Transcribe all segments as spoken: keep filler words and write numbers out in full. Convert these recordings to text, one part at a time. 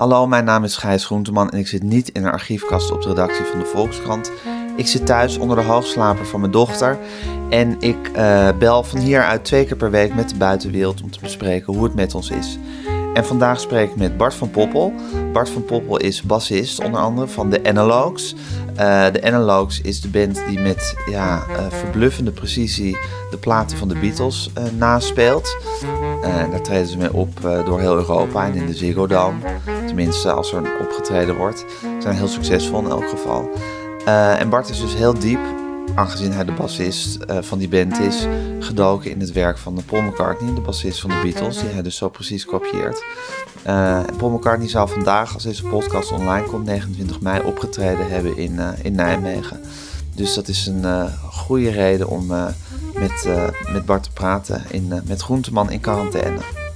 Hallo, mijn naam is Gijs Groenteman en ik zit niet in een archiefkast op de redactie van de Volkskrant. Ik zit thuis onder de hoogslaper van mijn dochter en ik uh, bel van hieruit twee keer per week met de buitenwereld om te bespreken hoe het met ons is. En vandaag spreek ik met Bart van Poppel. Bart van Poppel is bassist onder andere van de Analogues. Uh, de Analogues is de band die met ja, uh, verbluffende precisie de platen van de Beatles uh, naspeelt. Uh, daar treden ze mee op uh, door heel Europa en in de Ziggo Dome. Tenminste, als er opgetreden wordt. Ze zijn heel succesvol in elk geval. Uh, en Bart is dus heel diep, aangezien hij de bassist uh, van die band is, gedoken in het werk van Paul McCartney, de bassist van de Beatles, die hij dus zo precies kopieert. Uh, en Paul McCartney zou vandaag, als deze podcast online komt, negenentwintig mei, opgetreden hebben in, uh, in Nijmegen. Dus dat is een uh, goede reden om uh, met, uh, met Bart te praten in, uh, met Groenteman in quarantaine.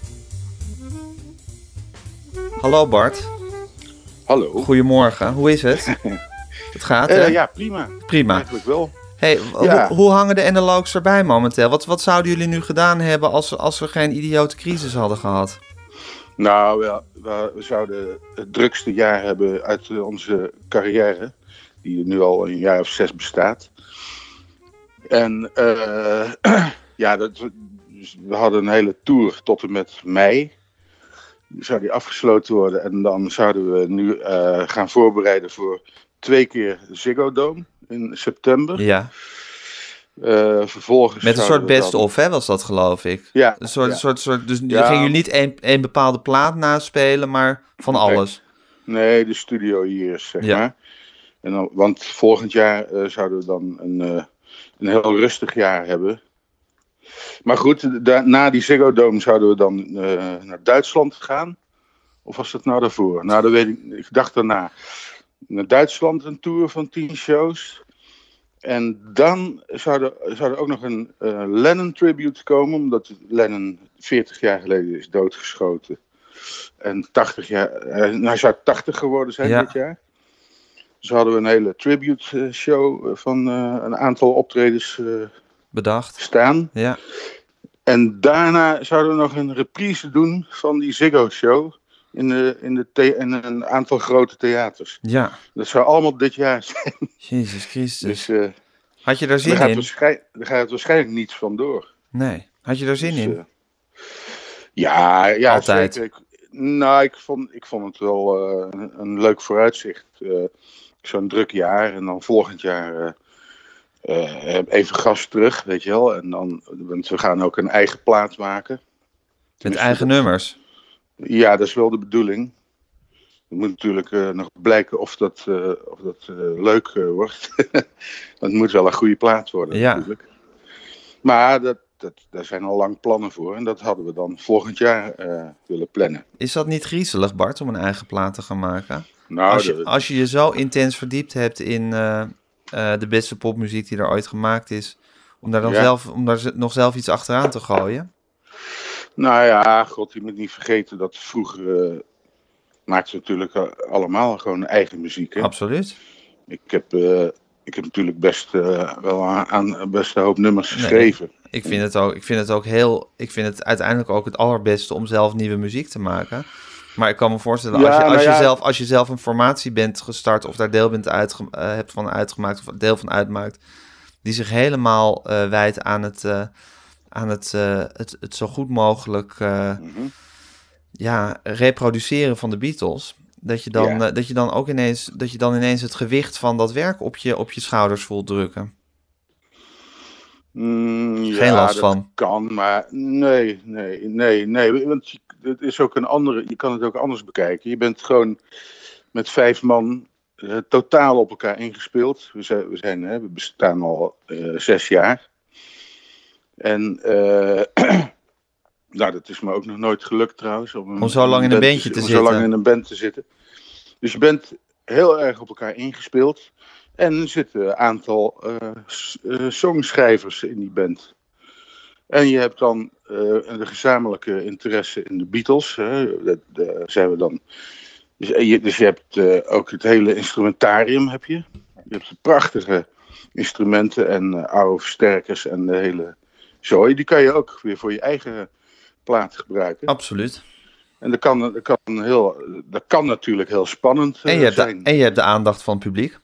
Hallo Bart. Hallo. Goedemorgen, hoe is het? Het gaat, hè? Uh, ja, prima. Prima. Eigenlijk wel. Hey, ja. ho- hoe hangen de Analogues erbij momenteel? Wat, wat zouden jullie nu gedaan hebben als, als we geen idiote crisis hadden gehad? Nou, ja, we, we zouden het drukste jaar hebben uit onze carrière, die nu al een jaar of zes bestaat. En uh, ja, dat, we hadden een hele tour tot en met mei. Zou die afgesloten worden en dan zouden we nu uh, gaan voorbereiden voor twee keer Ziggo Dome in september. Ja. Uh, vervolgens Met een soort best-of, dan... hè, was dat, geloof ik. Ja. Een soort, ja. soort, soort, dus ja. gingen jullie niet één, één bepaalde plaat naspelen, maar van alles? Nee, nee de studio hier is, zeg ja. maar. En dan, want volgend jaar uh, zouden we dan een, uh, een heel rustig jaar hebben. Maar goed, da- na die Ziggo Dome zouden we dan uh, naar Duitsland gaan. Of was dat nou daarvoor? Nou, dat weet ik. Ik dacht daarna. Naar Duitsland een tour van tien shows. En dan zou er, zou er ook nog een uh, Lennon-tribute komen. Omdat Lennon veertig jaar geleden is doodgeschoten. En tachtig jaar... Uh, nou, hij zou tachtig geworden zijn ja. dit jaar. Dus hadden we een hele tribute-show van uh, een aantal optredens uh, bedacht staan. Ja. En daarna zouden we nog een reprise doen van die Ziggo-show. In, de, in, de the- in een aantal grote theaters. Ja. Dat zou allemaal dit jaar zijn. Jezus Christus. Dus, uh, had je daar zin daar in? Waarschijn- daar gaat waarschijnlijk niets van door. Nee. Had je daar zin dus, in? Uh, ja, ja, altijd. Zeker. Ik, nou, ik vond, ik vond het wel uh, een, een leuk vooruitzicht. Uh, zo'n druk jaar. En dan volgend jaar uh, uh, even gas terug, weet je wel. En dan, want we gaan ook een eigen plaat maken. Met eigen dat, nummers? Ja, dat is wel de bedoeling. Het moet natuurlijk uh, nog blijken of dat, uh, of dat uh, leuk uh, wordt. Het moet wel een goede plaat worden ja. natuurlijk. Maar dat, dat, daar zijn al lang plannen voor. En dat hadden we dan volgend jaar uh, willen plannen. Is dat niet griezelig, Bart, om een eigen plaat te gaan maken? Nou, als, je, de... als je je zo intens verdiept hebt in uh, uh, de beste popmuziek die er ooit gemaakt is... om daar dan ja. zelf, om daar nog zelf iets achteraan te gooien? Nou ja, god, je moet niet vergeten dat vroeger... Uh, maakten ze natuurlijk allemaal gewoon eigen muziek. Hè? Absoluut. Ik heb, uh, ik heb natuurlijk best uh, wel aan, aan best een hoop nummers geschreven. Nee, ik vind het ook, ik vind het ook heel, ik vind het uiteindelijk ook het allerbeste om zelf nieuwe muziek te maken. Maar ik kan me voorstellen, ja, als, je, als, nou ja. je zelf, als je zelf een formatie bent gestart of daar deel bent uitge, uh, hebt van uitgemaakt of deel van uitmaakt, die zich helemaal uh, wijdt aan het, uh, aan het, uh, het, het zo goed mogelijk uh, mm-hmm. ja, reproduceren van de Beatles. Dat je dan, ja. uh, dat je dan ook ineens, dat je dan ineens het gewicht van dat werk op je, op je schouders voelt drukken. Mm, ja, Geen last dat van. Kan, maar nee, nee, nee, nee. Want het is ook een andere. Je kan het ook anders bekijken. Je bent gewoon met vijf man uh, totaal op elkaar ingespeeld. We zijn, we, zijn, hè, we bestaan al uh, zes jaar. En uh, nou, dat is me ook nog nooit gelukt trouwens. Om, een, om zo lang in een bandje te, te om zitten. Om zo lang in een band te zitten. Dus je bent heel erg op elkaar ingespeeld. En er zitten een aantal uh, uh, songschrijvers in die band. En je hebt dan uh, een gezamenlijke interesse in de Beatles. Hè. Dat, uh, zijn we dan. Dus je, dus je hebt uh, ook het hele instrumentarium, heb je. Je hebt prachtige instrumenten en uh, oude versterkers en de hele zooi. Die kan je ook weer voor je eigen plaat gebruiken. Absoluut. En dat kan, dat kan, heel, dat kan natuurlijk heel spannend uh, en, je hebt zijn. De, en je hebt de aandacht van het publiek.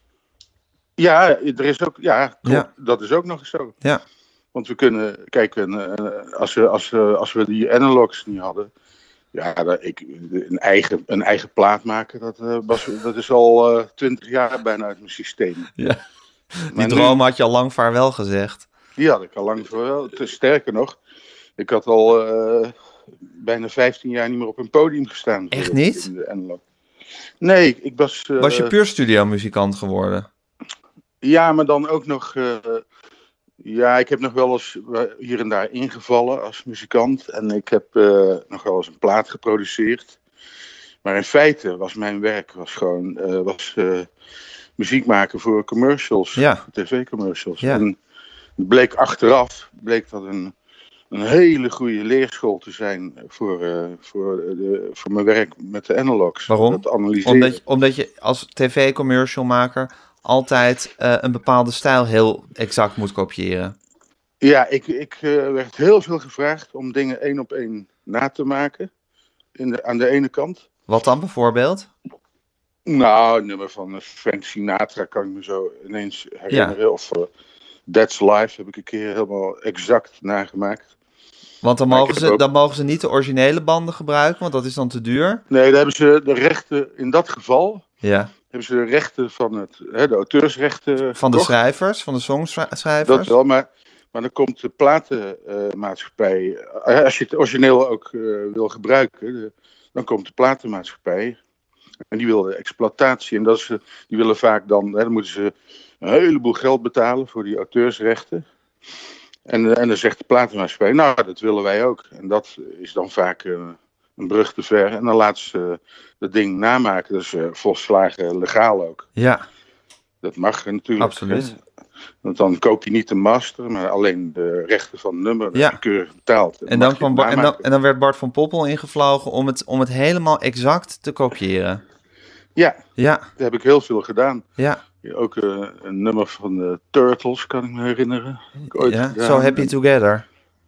Ja, er is ook, ja, klopt, Ja. dat is ook nog eens zo. Ja. Want we kunnen, kijk, uh, als, we, als, we, als we die analogs niet hadden, ja, dat, ik, een, eigen, een eigen plaat maken, dat, uh, was, dat is al twintig uh, jaar bijna uit mijn systeem. Ja. Die droom nu, had je al lang vaarwel gezegd. Die had ik al lang vaarwel. Sterker nog, ik had al uh, bijna vijftien jaar niet meer op een podium gestaan. Echt niet? In de analog. Nee, ik was... Uh, was je puur studiomuzikant geworden? Ja, maar dan ook nog... Uh, ja, ik heb nog wel eens hier en daar ingevallen als muzikant. En ik heb uh, nog wel eens een plaat geproduceerd. Maar in feite was mijn werk was gewoon uh, was, uh, muziek maken voor commercials. Ja. tv-commercials. Ja. En het bleek achteraf bleek dat een, een hele goede leerschool te zijn voor, uh, voor, de, voor mijn werk met de analogs. Waarom? Dat analyseren. Omdat, je, omdat je als tv-commercialmaker altijd uh, een bepaalde stijl heel exact moet kopiëren. Ja, ik, ik uh, werd heel veel gevraagd om dingen één op één na te maken. In de, aan de ene kant. Wat dan bijvoorbeeld? Nou, een nummer van Frank Sinatra kan ik me zo ineens herinneren. Ja. Of uh, That's Life heb ik een keer helemaal exact nagemaakt. Want dan mogen, ze, ook... dan mogen ze niet de originele banden gebruiken, want dat is dan te duur? Nee, dan hebben ze de rechten, in dat geval... Ja. Hebben ze de rechten van het, hè, de auteursrechten... Van gekocht. de schrijvers, van de songschrijvers? Dat wel, maar, maar dan komt de platenmaatschappij... Uh, als je het origineel ook uh, wil gebruiken, de, dan komt de platenmaatschappij... En die wil de exploitatie. En dat is, die willen vaak dan... Hè, dan moeten ze een heleboel geld betalen voor die auteursrechten. En, en dan zegt de platenmaatschappij... Nou, dat willen wij ook. En dat is dan vaak uh, een brug te ver. En dan laten ze uh, dat ding namaken. Dat is uh, volslagen legaal ook. Ja. Dat mag natuurlijk. Absoluut. Hè? Want dan koop je niet de master, maar alleen de rechten van het nummer. Ja. Dat keurig betaald. En dan, kwam Bar- en, dan, en dan werd Bart van Poppel ingevlogen om het, om het helemaal exact te kopiëren. Ja, ja, dat heb ik heel veel gedaan. Ja. Ook uh, een nummer van de Turtles, kan ik me herinneren. Ik ooit ja, So Happy Together.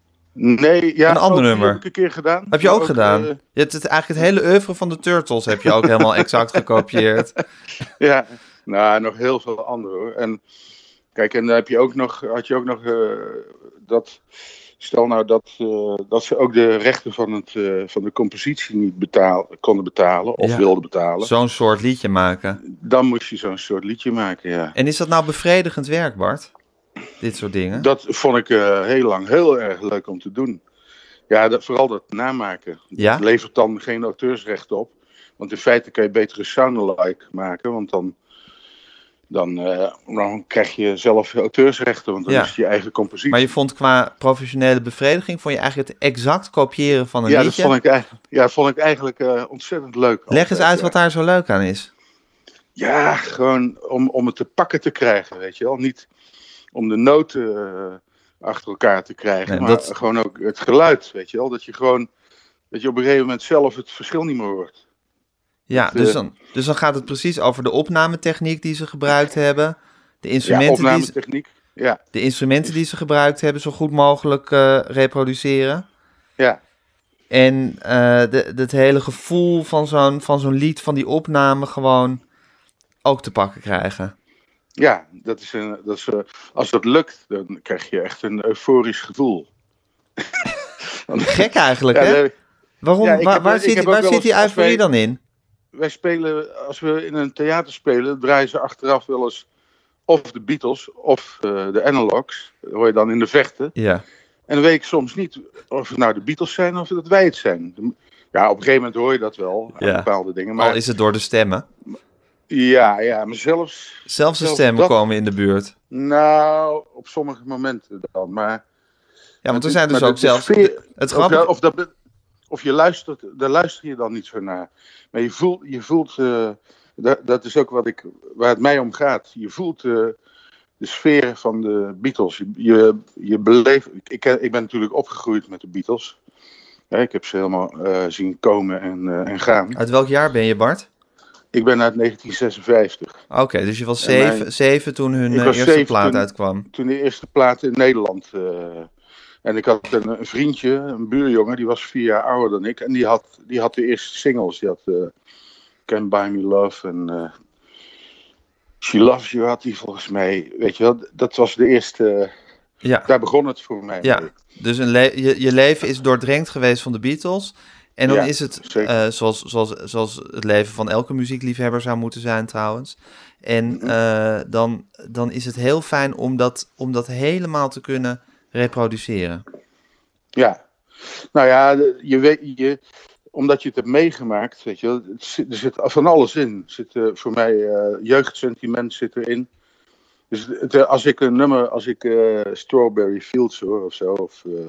Nee, ja, een ander nummer. Heb ik een keer gedaan. Heb je ook, ook gedaan? Uh, je hebt het, eigenlijk het hele oeuvre van de Turtles heb je ook helemaal exact gekopieerd. Ja, nou, nog heel veel andere hoor. En kijk, en dan heb je ook nog, had je ook nog uh, dat... Stel nou dat, uh, dat ze ook de rechten van, het, uh, van de compositie niet betaal, konden betalen of ja. wilden betalen. Zo'n soort liedje maken. Dan moest je zo'n soort liedje maken, ja. En is dat nou bevredigend werk, Bart? Dit soort dingen? Dat vond ik uh, heel lang heel erg leuk om te doen. Ja, dat, vooral dat namaken. Ja? Dat levert dan geen auteursrechten op. Want in feite kan je betere sound-alike maken, want dan... Dan, uh, dan krijg je zelf auteursrechten, want dan ja. is het je eigen compositie. Maar je vond qua professionele bevrediging, vond je eigenlijk het exact kopiëren van een ja, liedje? Dat vond ik eigenlijk, ja, dat vond ik eigenlijk uh, ontzettend leuk. Leg altijd, eens uit ja. wat daar zo leuk aan is. Ja, gewoon om, om het te pakken te krijgen, weet je wel. Niet om de noten uh, achter elkaar te krijgen, nee, maar dat... gewoon ook het geluid, weet je wel. Dat je gewoon, dat je op een gegeven moment zelf het verschil niet meer hoort. Ja, dus dan, dus dan gaat het precies over de opnametechniek die ze gebruikt hebben. De instrumenten, ja, die, opnametechniek, ze, ja. de instrumenten die ze gebruikt hebben zo goed mogelijk uh, reproduceren. Ja. En uh, de, het hele gevoel van zo'n, van zo'n lied, van die opname gewoon ook te pakken krijgen. Ja, dat is een, dat is, uh, als dat lukt, dan krijg je echt een euforisch gevoel. Gek eigenlijk, ja, hè? Nee, Waarom, ja, waar heb, waar zit, waar zit die euforie dan in? Wij spelen, als we in een theater spelen, draaien ze achteraf wel eens of de Beatles of uh, de Analogs. Dat hoor je dan in de vechten. Ja. En dan weet ik soms niet of het nou de Beatles zijn of dat wij het zijn. Ja, op een gegeven moment hoor je dat wel, aan ja. bepaalde dingen. Maar... Al is het door de stemmen. Ja, ja, maar zelfs... Zelfs de zelfs stemmen dat, komen in de buurt. Nou, op sommige momenten dan, maar... Ja, want er zijn dus maar ook de, de zelfs... Sfeer, het grappige... Of, dat, of je luistert, daar luister je dan niet zo naar. Maar je voelt... Je voelt uh, dat, dat is ook wat ik, waar het mij om gaat. Je voelt uh, de sfeer van de Beatles. Je, je, je beleeft... Ik, ik ben natuurlijk opgegroeid met de Beatles. Ja, ik heb ze helemaal uh, zien komen en, uh, en gaan. Uit welk jaar ben je, Bart? Ik ben uit negentien zesenvijftig. Oké, okay, dus je was zeven, mijn, zeven toen hun uh, eerste zeven plaat toen, uitkwam. Toen de eerste plaat in Nederland uh, En ik had een, een vriendje, een buurjongen, die was vier jaar ouder dan ik. En die had, die had de eerste singles. Die had uh, Can't Buy Me Love en uh, She Loves You had die volgens mij. Weet je wel, dat was de eerste... Ja. Daar begon het voor mij Ja, mee. dus een le- je, je leven is doordrenkt geweest van de Beatles. En dan Ja, is het, zeker. uh, zoals, zoals, zoals het leven van elke muziekliefhebber zou moeten zijn trouwens. En uh, dan, dan is het heel fijn om dat, om dat helemaal te kunnen reproduceren. Ja, nou ja, je weet, je, omdat je het hebt meegemaakt, weet je wel, het zit, er zit van alles in. Er zit, uh, voor mij uh, jeugdsentiment zit erin. Dus het, als ik een nummer, als ik uh, Strawberry Fields hoor of zo, of, uh,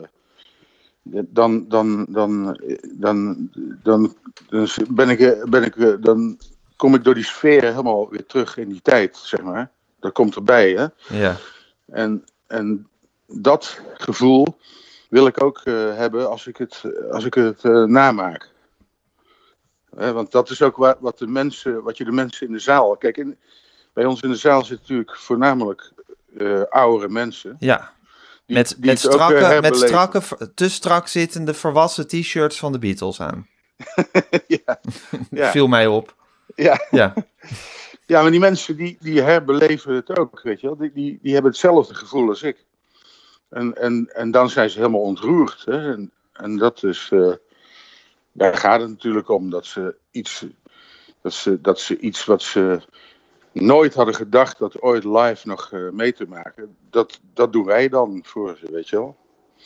dan, dan, dan, dan, dan, dan ben ik, ben ik, dan kom ik door die sfeer helemaal weer terug in die tijd, zeg maar. Dat komt erbij, hè. Ja. En, en dat gevoel wil ik ook uh, hebben als ik het, als ik het uh, namaak. Hè, want dat is ook wat, wat, de mensen, wat je de mensen in de zaal... Kijk, in, bij ons in de zaal zitten natuurlijk voornamelijk uh, oudere mensen. Ja, die, met, die met, het ook, uh, strakke, met herbeleven. strakke, te strak zittende, volwassen t-shirts van de Beatles aan. ja, ja. Viel mij op. Ja. Ja. Ja, maar die mensen die, die herbeleven het ook, weet je wel. Die, die, die hebben hetzelfde gevoel als ik. En, en, en dan zijn ze helemaal ontroerd. Hè? En, en dat is... Uh, daar gaat het natuurlijk om dat ze iets... Dat ze, dat ze iets wat ze nooit hadden gedacht dat ooit live nog uh, mee te maken. Dat, dat doen wij dan voor ze, weet je wel.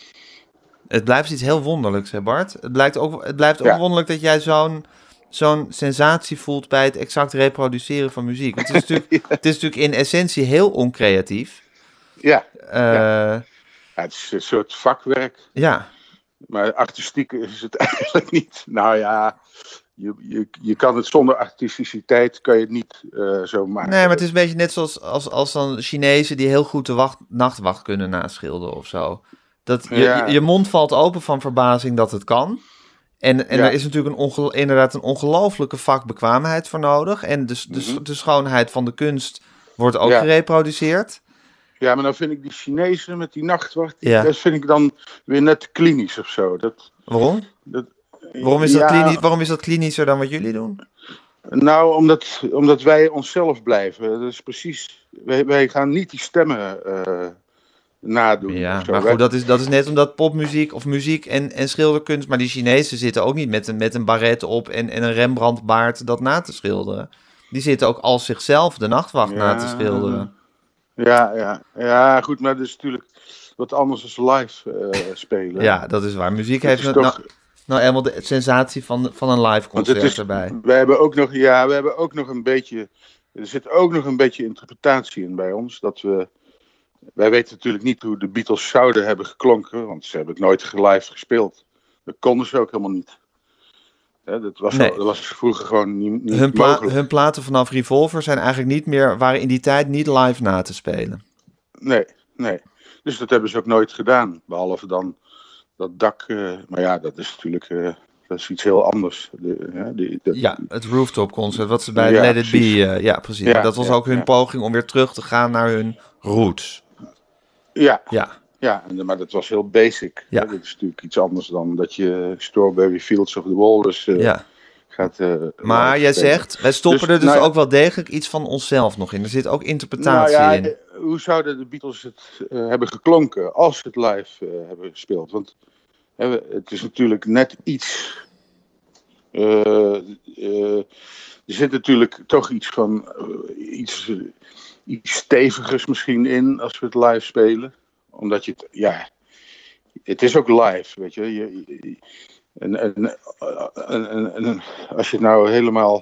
Het blijft iets heel wonderlijks, hè Bart? Het, blijkt ook, het blijft ook Ja. wonderlijk dat jij zo'n, zo'n sensatie voelt bij het exact reproduceren van muziek. Want het is natuurlijk, ja. het is natuurlijk in essentie heel oncreatief. Ja. Uh, ja. ja. Het is een soort vakwerk. Ja. Maar artistiek is het eigenlijk niet. Nou ja, je, je, je kan het zonder artisticiteit kan je het niet uh, zo maken. Nee, maar het is een beetje net zoals als, als dan Chinezen die heel goed de wacht, nachtwacht kunnen naschilderen of zo. Dat je, ja. je, je mond valt open van verbazing dat het kan. En, en ja. er is natuurlijk een onge- inderdaad een ongelooflijke vakbekwaamheid voor nodig. En de, de, mm-hmm. de schoonheid van de kunst wordt ook ja. gereproduceerd. Ja, maar dan vind ik die Chinezen met die nachtwacht, ja. dat vind ik dan weer net klinisch of zo. Dat, waarom? Dat, waarom, is ja, dat klinisch, waarom is dat klinischer dan wat jullie doen? Nou, omdat, omdat wij onszelf blijven. Dat is precies, wij, wij gaan niet die stemmen uh, nadoen. Ja, maar goed, dat is, dat is net omdat popmuziek of muziek en, en schilderkunst, maar die Chinezen zitten ook niet met een, met een baret op en, en een Rembrandt-baard dat na te schilderen. Die zitten ook als zichzelf de nachtwacht ja. na te schilderen. Ja, ja, ja, goed, maar dat is natuurlijk wat anders dan live uh, spelen. Ja, dat is waar. Muziek heeft nou, toch... nou, nou helemaal de sensatie van, van een live concert is, erbij. We hebben ook nog, ja, we hebben ook nog een beetje, er zit ook nog een beetje interpretatie in bij ons. Dat we, wij weten natuurlijk niet hoe de Beatles zouden hebben geklonken, want ze hebben het nooit live gespeeld. Dat konden ze ook helemaal niet. Ja, dat, was nee. al, dat was vroeger gewoon niet, niet hun, pla- mogelijk. hun platen vanaf Revolver zijn eigenlijk niet meer, waren in die tijd niet live na te spelen. Nee, nee. Dus dat hebben ze ook nooit gedaan. Behalve dan dat dak. Uh, maar ja, dat is natuurlijk uh, dat is iets heel anders. De, ja, die, dat, ja, het rooftop concert wat ze bij ja, Let It precies. Be... Uh, ja, precies. Ja, dat was ja, ook hun ja. poging om weer terug te gaan naar hun roots. Ja. Ja. Ja, maar dat was heel basic. Ja. Dat is natuurlijk iets anders dan dat je Strawberry Fields of the Walrus uh, ja. gaat... Uh, maar jij zegt, wij stoppen dus, er dus nou ja, ook wel degelijk iets van onszelf nog in. Er zit ook interpretatie nou ja, in. Hoe zouden de Beatles het uh, hebben geklonken als ze het live uh, hebben gespeeld? Want uh, het is natuurlijk net iets... Uh, uh, er zit natuurlijk toch iets van... Uh, iets, uh, iets stevigers misschien in als we het live spelen. Omdat je het, ja, het is ook live, weet je. je, je en, en, en, en, en als je het nou helemaal,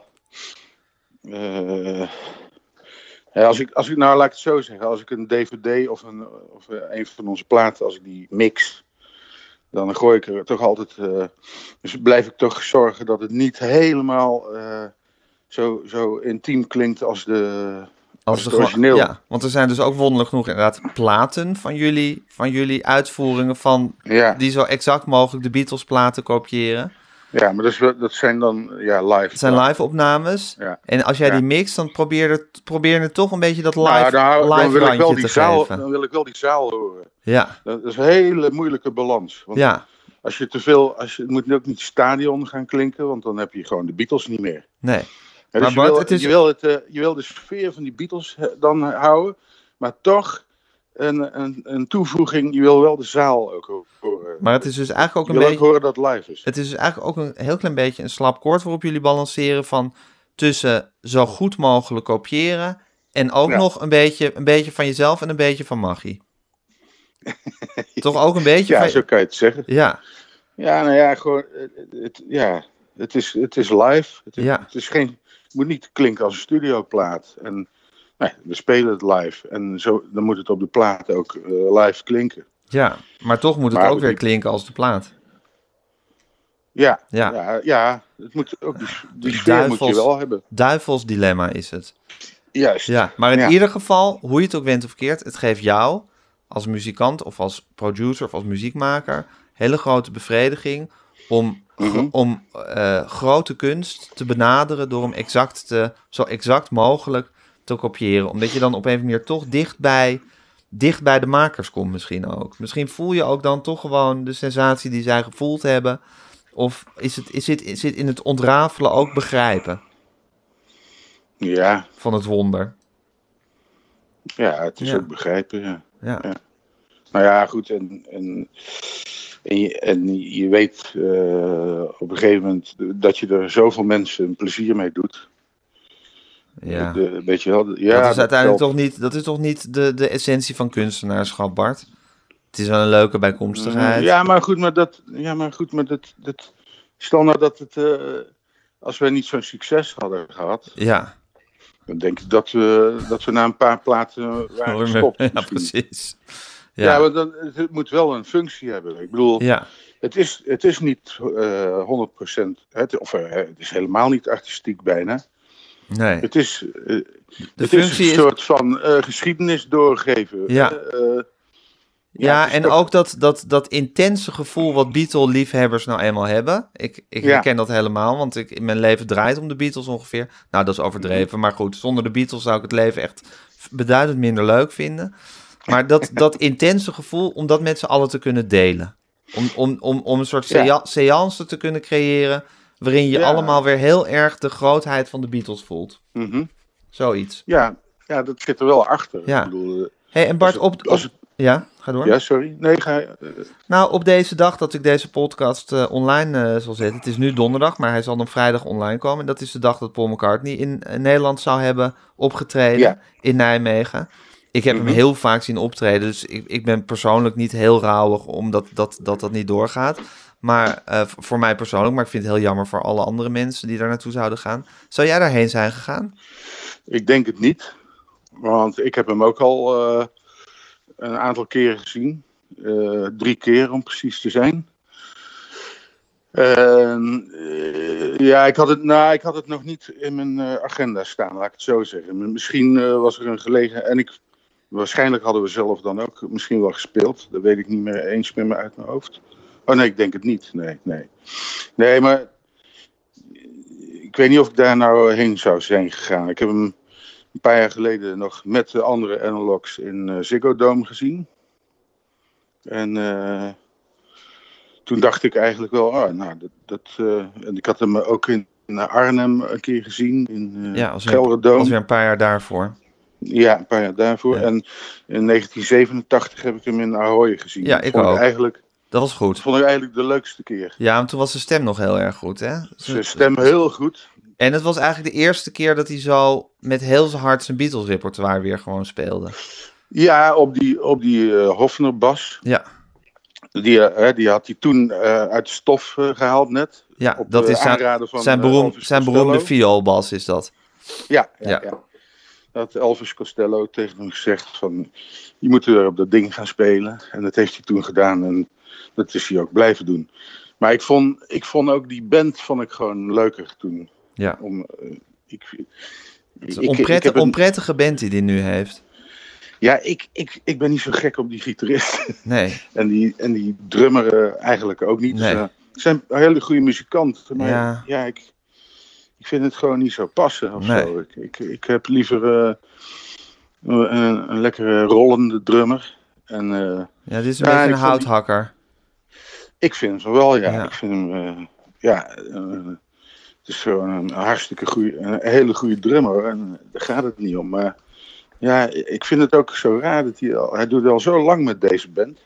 uh, als ik, als ik nou, laat ik het zo zeggen, als ik een D V D of een, of een van onze platen, als ik die mix, dan gooi ik er toch altijd, uh, dus blijf ik toch zorgen dat het niet helemaal uh, zo, zo intiem klinkt als de... Als het origineel. Ja, want er zijn dus ook wonderlijk genoeg inderdaad platen van jullie, van jullie uitvoeringen van, ja. die zo exact mogelijk de Beatles platen kopiëren. Ja, maar dat, is, wel- dat zijn dan ja, live. Het zijn live opnames. Ja. En als jij Ja. die mixt, dan probeer je, probeer je het toch een beetje dat live, Nou, dan, live dan, wil ik randje wel die te zaal, geven. dan wil ik wel die zaal horen. Ja, Dat is een hele moeilijke balans. Want ja, als je te veel, als je, het moet ook niet stadion gaan klinken, want dan heb je gewoon de Beatles niet meer. nee. Ja, Maar dus je, Bart, wil, het is- je, wil het, eh, je wil de sfeer van die Beatles eh, dan houden, maar toch een, een, een toevoeging. Je wil wel de zaal ook horen. Maar het is dus eigenlijk ook je een wil beetje... ook horen dat het live is. Het is dus eigenlijk ook een heel klein beetje een slap koord waarop jullie balanceren van tussen zo goed mogelijk kopiëren en ook Ja. nog een beetje, een beetje van jezelf en een beetje van magie. Toch ook een beetje Ja, van... zo kan je het zeggen. Ja, Ja, nou ja, gewoon, het, het- ja, het is, het is live. Het is, Ja. het is geen, het moet niet klinken als een studioplaat. En nee, we spelen het live. En zo, dan moet het op de plaat ook eh, live klinken. ja, maar toch moet het Maar ook goed, weer die- klinken als de plaat. Ja, Ja. ja. ja, het moet ook die, die sfeer moet je Duivels. wel hebben. Duivels dilemma is het. Juist. Ja, maar in Ja. ieder geval, hoe je het ook went of keert, het geeft jou als muzikant of als producer of als muziekmaker hele grote bevrediging om, Mhm. om eh, grote kunst te benaderen door hem exact te, zo exact mogelijk te kopiëren. Omdat je dan op een of andere manier toch dicht bij, dicht bij de makers komt misschien ook. Misschien voel je ook dan toch gewoon de sensatie die zij gevoeld hebben. Of is het, is het, is het in het ontrafelen ook begrijpen Ja, van het wonder? ja, het is Ja. ook begrijpen, ja. Ja. Ja. Nou ja, goed, en, en, en, je, en je weet eh, op een gegeven moment dat je er zoveel mensen een plezier mee doet. Ja. De, weet je wel, ja, dat is uiteindelijk telt. toch niet, dat is toch niet de, de essentie van kunstenaarschap, Bart? Het is wel een leuke bijkomstigheid. Ja, maar goed, maar dat, ja, maar goed, maar dat, dat stel nou dat het, eh, als wij niet zo'n succes hadden gehad, Ja, dan denk ik dat we, dat we na een paar platen waren gestopt. ja misschien. precies. Ja, Ja, maar dan, het moet wel een functie hebben. Ik bedoel, ja, het, is, het is niet eh honderd procent, het, of eh, het is helemaal niet artistiek bijna. nee. Het is, eh, De het functie is een is... soort van eh, geschiedenis doorgeven. Ja. Eh, Ja, het is en toch- ook dat, dat, dat intense gevoel wat Beatle-liefhebbers nou eenmaal hebben. Ik, ik Ja. herken dat helemaal, want ik, mijn leven draait om de Beatles ongeveer. Nou, dat is overdreven, maar goed. Zonder de Beatles zou ik het leven echt beduidend minder leuk vinden. Maar dat, dat intense gevoel om dat met z'n allen te kunnen delen. Om, om, om, om een soort Ja. sea- seance te kunnen creëren waarin je Ja. allemaal weer heel erg de grootheid van de Beatles voelt. mhm. Zoiets. ja, ja, dat zit er wel achter. Ja. Ik bedoel, eh, Hey, en Bart, als het- op, op- als het- ja, ga door. ja, sorry. Nee, ga je. eh, Nou, op deze dag dat ik deze podcast eh, online eh, zal zetten. Het is nu donderdag, maar hij zal op vrijdag online komen. En dat is de dag dat Paul McCartney in eh, Nederland zou hebben opgetreden. Ja. In Nijmegen. Ik heb Mhm. hem heel vaak zien optreden. Dus ik, ik ben persoonlijk niet heel rauwig omdat dat, dat, dat niet doorgaat. Maar eh, v- voor mij persoonlijk. Maar ik vind het heel jammer voor alle andere mensen die daar naartoe zouden gaan. Zou jij daarheen zijn gegaan? Ik denk het niet. Want ik heb hem ook al eh, een aantal keren gezien. Eh, drie keer om precies te zijn. En, eh, ja, ik had, het, nou, ik had het nog niet in mijn eh, agenda staan, laat ik het zo zeggen. Misschien eh, was er een gelegenheid. En ik, waarschijnlijk hadden we zelf dan ook misschien wel gespeeld. Dat weet ik niet meer eens meer uit mijn hoofd. Oh nee, ik denk het niet. Nee, nee. Nee, maar ik weet niet of ik daar nou heen zou zijn gegaan. Ik heb hem een paar jaar geleden nog met de andere Analogs in uh, Ziggo Dome gezien. En uh, toen dacht ik eigenlijk wel, oh, nou, dat, dat uh, en ik had hem ook in, in Arnhem een keer gezien, in uh, Ja, als Gelredome. weer, als weer een paar jaar daarvoor. Ja, een paar jaar daarvoor. Ja. En in negentien zevenentachtig heb ik hem in Ahoy gezien. Ja, Dat ik vond ook. Eigenlijk, Dat was goed. dat vond ik eigenlijk de leukste keer. Ja, want toen was zijn stem nog heel erg goed, hè? Zijn stem heel goed. En het was eigenlijk de eerste keer dat hij zo met heel zijn hart zijn Beatles-repertoire weer gewoon speelde. Ja, op die, op die uh, Hofner-bas. Ja, Die, uh, die had hij toen uh, uit de stof uh, gehaald net. ja Op, dat uh, is zijn, aanraden van, zijn, uh, beroem, Elvis zijn Costello. beroemde vioolbas is dat. Ja, ja, Ja. ja. Dat had Elvis Costello tegen hem gezegd van, je moet weer op dat ding gaan spelen. En dat heeft hij toen gedaan en dat is hij ook blijven doen. Maar ik vond, ik vond ook die band vond ik gewoon leuker toen. Ja, Om, uh, ik, het is ik- een onprettig, ik heb een- onprettige band die die nu heeft. Ja, ik, ik, ik ben niet zo gek op die gitarist. Nee, en, die, en die drummer uh, eigenlijk ook niet. Nee. Dus, uh, Het zijn hele goede muzikanten, maar Ja. ja, ik, ik vind het gewoon niet zo passen of Nee. zo. Ik, ik, ik heb liever uh, een, een lekkere rollende drummer. En, uh, Ja, dit is een ja, beetje een ik vond die- houthakker. Ik vind hem wel, ja. Ja. Ik vind hem, uh, ja, uh, het is gewoon een hartstikke goede, een hele goede drummer. En daar gaat het niet om. Maar ja, ik vind het ook zo raar dat hij al, hij doet al zo lang met deze band.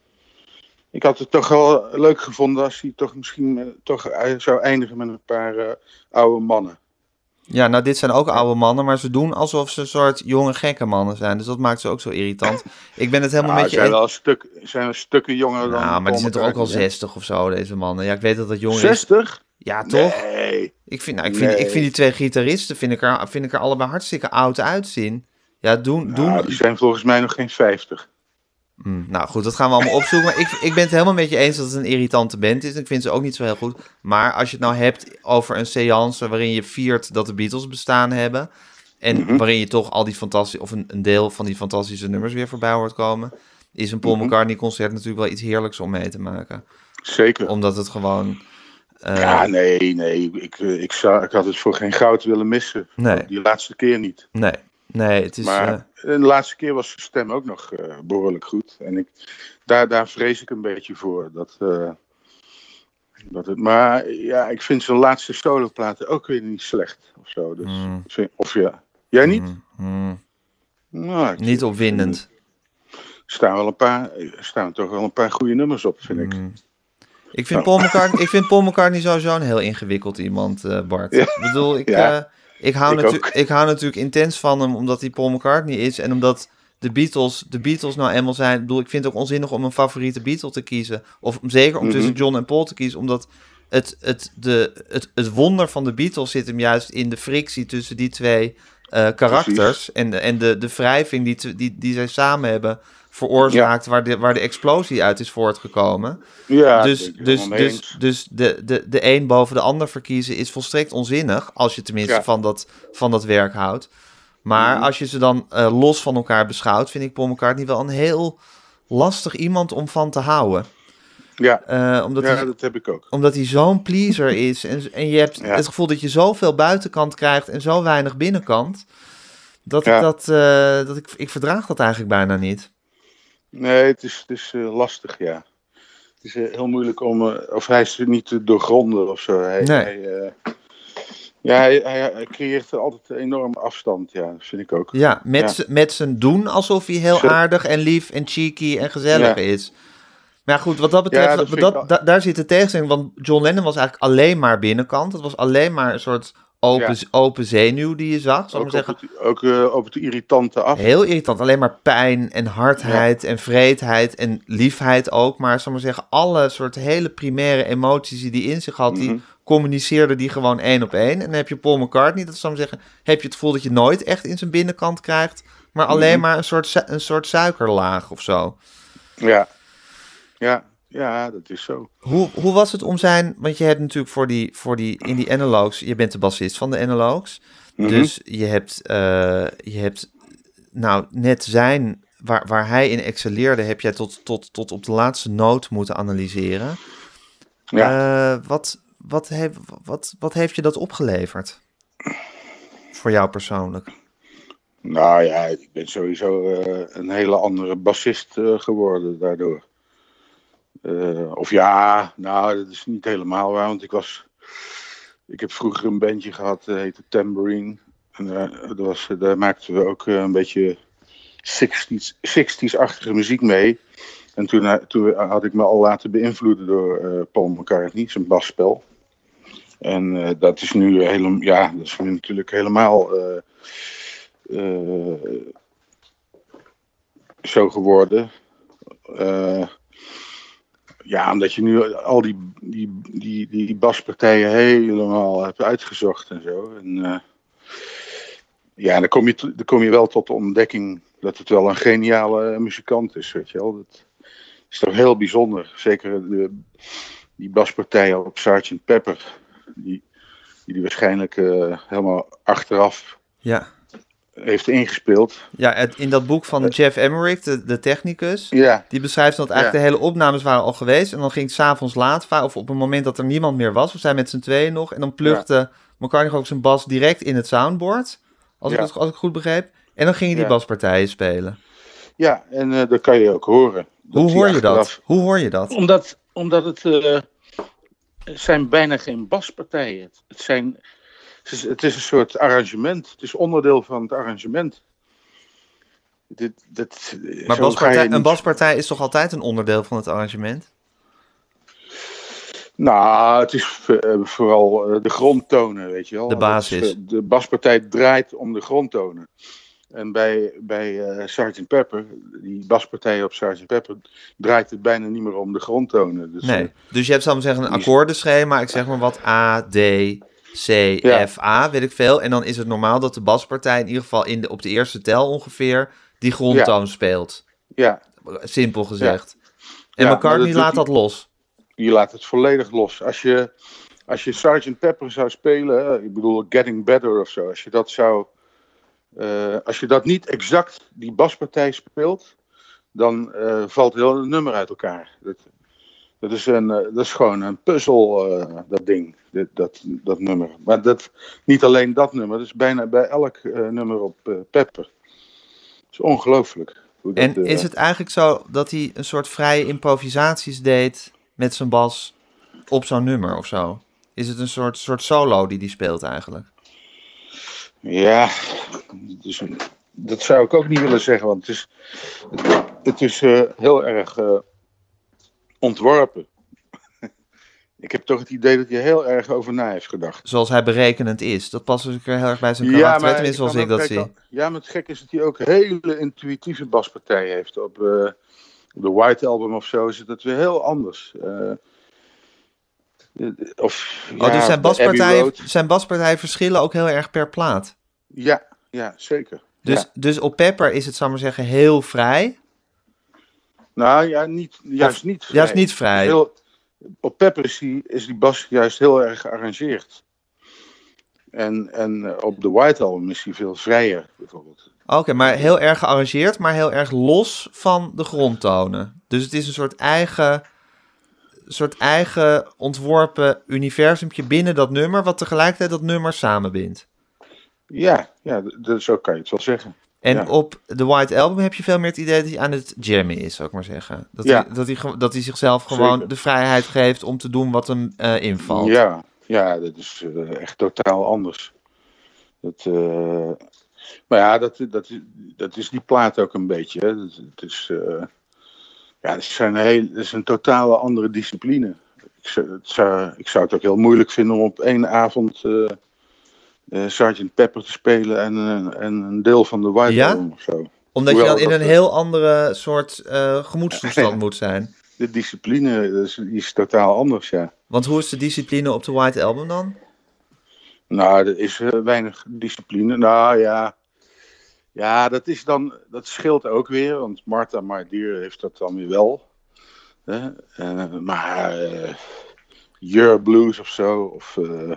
Ik had het toch wel leuk gevonden als hij toch misschien uh, toch uh, zou eindigen met een paar uh, oude mannen. Ja, nou dit zijn ook oude mannen, maar ze doen alsof ze een soort jonge gekke mannen zijn. Dus dat maakt ze ook zo irritant. Ik ben het helemaal Nou, met je zijn eens. wel een stuk, zijn wel stukken jonger dan Nou, maar Paul die zijn toch ook al McCartney, hè? zestig of zo, deze mannen. Ja, ik weet dat dat jonger is. zestig? Ja, toch? Nee. Ik vind, nou, ik, vind, Nee. ik vind die twee gitaristen vind ik er, vind ik er allebei hartstikke oud uitzien. Ja, doen... doen... Nou, die zijn volgens mij nog geen vijftig. Mm, nou goed, dat gaan we allemaal opzoeken. Maar ik, ik ben het helemaal met je eens dat het een irritante band is. Ik vind ze ook niet zo heel goed. Maar als je het nou hebt over een seance waarin je viert dat de Beatles bestaan hebben. En Mm-hmm. waarin je toch al die fantastische, of een, een deel van die fantastische nummers weer voorbij hoort komen. Is een Paul Mm-hmm. McCartney concert natuurlijk wel iets heerlijks om mee te maken. Zeker. Omdat het gewoon... Uh, Ja, nee, nee. Ik, ik, zou, ik had het voor geen goud willen missen. Nee. Die laatste keer niet. Nee, nee, het is... Maar uh, de laatste keer was zijn stem ook nog uh, behoorlijk goed. En ik, daar, daar vrees ik een beetje voor. Dat, uh, dat het, maar ja, ik vind zijn laatste soloplaten ook weer niet slecht. Of zo. Dus, Mm. ik vind, of ja. Jij niet? mm, mm, Nou, ik- niet opwindend. Er staan, wel een paar, er staan toch wel een paar goede nummers op, vind ik. Mm. Ik vind, Paul McCartney, ik vind Paul McCartney sowieso een heel ingewikkeld iemand, uh, Bart. Ja. Ik bedoel, ik, Ja. uh, ik, hou Ik natu- ook. ik hou natuurlijk intens van hem omdat hij Paul McCartney is. En omdat de Beatles, de Beatles nou eenmaal zijn... Ik bedoel, ik vind het ook onzinnig om een favoriete Beatle te kiezen. Of zeker om Mhm. tussen John en Paul te kiezen. Omdat het, het, de, het, het wonder van de Beatles zit hem juist in de frictie tussen die twee uh, karakters. Precies. En, de- en de, de wrijving die, te- die, die zij samen hebben veroorzaakt... Waar, de, waar de explosie uit is voortgekomen. Ja, Dus, daar ben ik dus, helemaal mee dus, eens. dus de, de, de een boven de ander verkiezen is volstrekt onzinnig. Als je tenminste Ja. van, dat, van dat werk houdt. Maar Mhm. als je ze dan uh, los van elkaar beschouwt, vind ik Paul McCartney wel een heel lastig iemand om van te houden. Ja, Uh, omdat, ja hij, dat heb ik ook. omdat hij zo'n pleaser is. En, en je hebt Ja. het gevoel dat je zoveel buitenkant krijgt en zo weinig binnenkant. Dat Ja. ik dat, uh, dat ik, ik verdraag dat eigenlijk bijna niet. Nee, het is, het is uh, lastig, ja. Het is uh, heel moeilijk om... Uh, of hij is niet te doorgronden of zo. Hij, Nee. hij, uh, ja, hij, hij, hij creëert altijd een enorme afstand, ja. Dat vind ik ook. Ja, met, Ja. z'n- met zijn doen alsof hij heel Zo. aardig en lief en cheeky en gezellig Ja. is. Maar ja, goed, wat dat betreft, Ja, dat dat, vind dat, ik al- da- daar zit de tegenstelling. Want John Lennon was eigenlijk alleen maar binnenkant. Het was alleen maar een soort open, Ja. open zenuw die je zag. Zal ik Ook, maar op zeggen. het, ook uh, op het irritante af. Heel irritant. Alleen maar pijn en hardheid en vreedheid en liefheid ook. Maar zal ik maar zeggen, alle soort hele primaire emoties die hij in zich had, die Mhm. communiceerde die gewoon één op één. En dan heb je Paul McCartney, dat zal ik maar zeggen, heb je het gevoel dat je nooit echt in zijn binnenkant krijgt, maar alleen Mhm. maar een soort, su- een soort suikerlaag of zo. Ja. Ja, ja, dat is zo. Hoe, hoe was het om zijn, want je hebt natuurlijk voor die, voor die, in die analogs, je bent de bassist van de analogs, Mhm. dus je hebt, uh, je hebt nou net zijn, waar, waar hij in excelleerde, heb jij tot, tot, tot op de laatste noot moeten analyseren. Ja. Uh, wat, wat, heeft, wat, wat heeft je dat opgeleverd? Voor jou persoonlijk? Nou ja, ik ben sowieso uh, een hele andere bassist uh, geworden daardoor. Uh, of ja, nou, dat is niet helemaal waar, want ik was... Ik heb vroeger een bandje gehad, dat heette Tambourine. En uh, dat was, daar maakten we ook uh, een beetje zestig's-achtige muziek mee. En toen, uh, toen had ik me al laten beïnvloeden door uh, Paul McCartney, zijn basspel. En uh, dat is nu helemaal, ja, dat is nu natuurlijk helemaal uh, uh, zo geworden. Uh, ja, omdat je nu al die, die, die, die baspartijen helemaal hebt uitgezocht en zo. En uh, ja, dan kom, je, dan kom je wel tot de ontdekking dat het wel een geniale muzikant is, weet je wel. Dat is toch heel bijzonder. Zeker de, die baspartijen op sergeant Pepper, die die, die waarschijnlijk uh, helemaal achteraf ja. heeft ingespeeld. Ja, het, in dat boek van Jeff Emmerich, de, de technicus, Ja. die beschrijft dat eigenlijk Ja. de hele opnames waren al geweest. En dan ging het 's avonds laat, of op een moment dat er niemand meer was. We zijn met z'n tweeën nog. En dan plugde ja. McCartney ook zijn bas direct in het soundboard. Als, ja. ik, het, als ik goed begreep. En dan gingen die ja. baspartijen spelen. Ja, en uh, dat kan je ook horen. Hoe hoor je achteraf... dat? Hoe hoor je dat? Omdat, omdat het... Uh, het zijn bijna geen baspartijen. Het zijn... Het is een soort arrangement. Het is onderdeel van het arrangement. Dit, dit, maar baspartij, een baspartij is toch altijd een onderdeel van het arrangement? Nou, het is uh, vooral uh, de grondtonen, weet je wel. De basis. Is, uh, de baspartij draait om de grondtonen. En bij, bij uh, sergeant Pepper, die baspartij op sergeant Pepper, draait het bijna niet meer om de grondtonen. Dus, nee, uh, dus je hebt, zal ik maar zeggen, een akkoordenschema. Ik zeg maar wat A, D... C, ja. F, A, weet ik veel. En dan is het normaal dat de baspartij in ieder geval in de, op de eerste tel ongeveer die grondtoon ja. speelt. Ja. Simpel gezegd. Ja. En ja, McCartney laat dat los. Je laat het volledig los. Als je, als je sergeant Pepper zou spelen, ik bedoel Getting Better of zo, als je dat zou, uh, als je dat niet exact die baspartij speelt, dan uh, valt heel het nummer uit elkaar. Dat, Dat is, een, dat is gewoon een puzzel, uh, dat ding, dat, dat, dat nummer. Maar dat, niet alleen dat nummer, dat is bijna bij elk uh, nummer op uh, Pepper. Dat is ongelooflijk. Hoe dat, en uh, is het eigenlijk zo dat hij een soort vrije improvisaties deed met zijn bas op zo'n nummer of zo? Is het een soort, soort solo die hij speelt eigenlijk? Ja, dus, dat zou ik ook niet willen zeggen, want het is, het, het is uh, heel erg... Uh, ontworpen. Ik heb toch het idee dat hij heel erg over na heeft gedacht. Zoals hij berekenend is. Dat past dus heel erg bij zijn karakter. Ja, tenminste, zoals ik dat zie. Al, ja, maar het gek is dat hij ook hele intuïtieve baspartijen heeft. Op, uh, op de White Album of zo is het weer heel anders. Uh, of, oh, ja, dus zijn baspartijen, zijn baspartijen verschillen ook heel erg per plaat? Ja, ja zeker. Dus, ja. dus op Pepper is het, zal ik maar zeggen, heel vrij... Nou ja, niet, juist of, niet vrij. Juist niet vrij. Heel, op Pepper is die, is die bas juist heel erg gearrangeerd. En, en op de White Album is die veel vrijer, bijvoorbeeld. Oké, okay, maar heel erg gearrangeerd, maar heel erg los van de grondtonen. Dus het is een soort eigen, soort eigen ontworpen universumpje binnen dat nummer, wat tegelijkertijd dat nummer samenbindt. Ja, ja d- zo kan je het wel zeggen. En ja. op de White Album heb je veel meer het idee dat hij aan het jammen is, zou ik maar zeggen. Dat, ja. hij, dat, hij, dat hij zichzelf gewoon Zeker. de vrijheid geeft om te doen wat hem uh, invalt. Ja, ja, dat is uh, echt totaal anders. Dat, uh, maar ja, dat, dat, dat is die plaat ook een beetje. Hè. Dat, het is, uh, ja, het is een, heel, het is een totale andere discipline. Ik zou, het zou, ik zou het ook heel moeilijk vinden om op één avond... Uh, Uh, sergeant Pepper te spelen en, uh, en een deel van de White ja? Album of zo. Omdat Hoewel je dan in dat, een heel andere soort uh, gemoedstoestand ja, moet zijn. De discipline is, die is totaal anders, ja. Want hoe is de discipline op de White Album dan? Nou, er is uh, weinig discipline. Nou ja, ja dat, is dan, dat scheelt ook weer, want Martha My Dear heeft dat dan weer wel. Hè? Uh, maar uh, Your Blues of zo, of... Uh,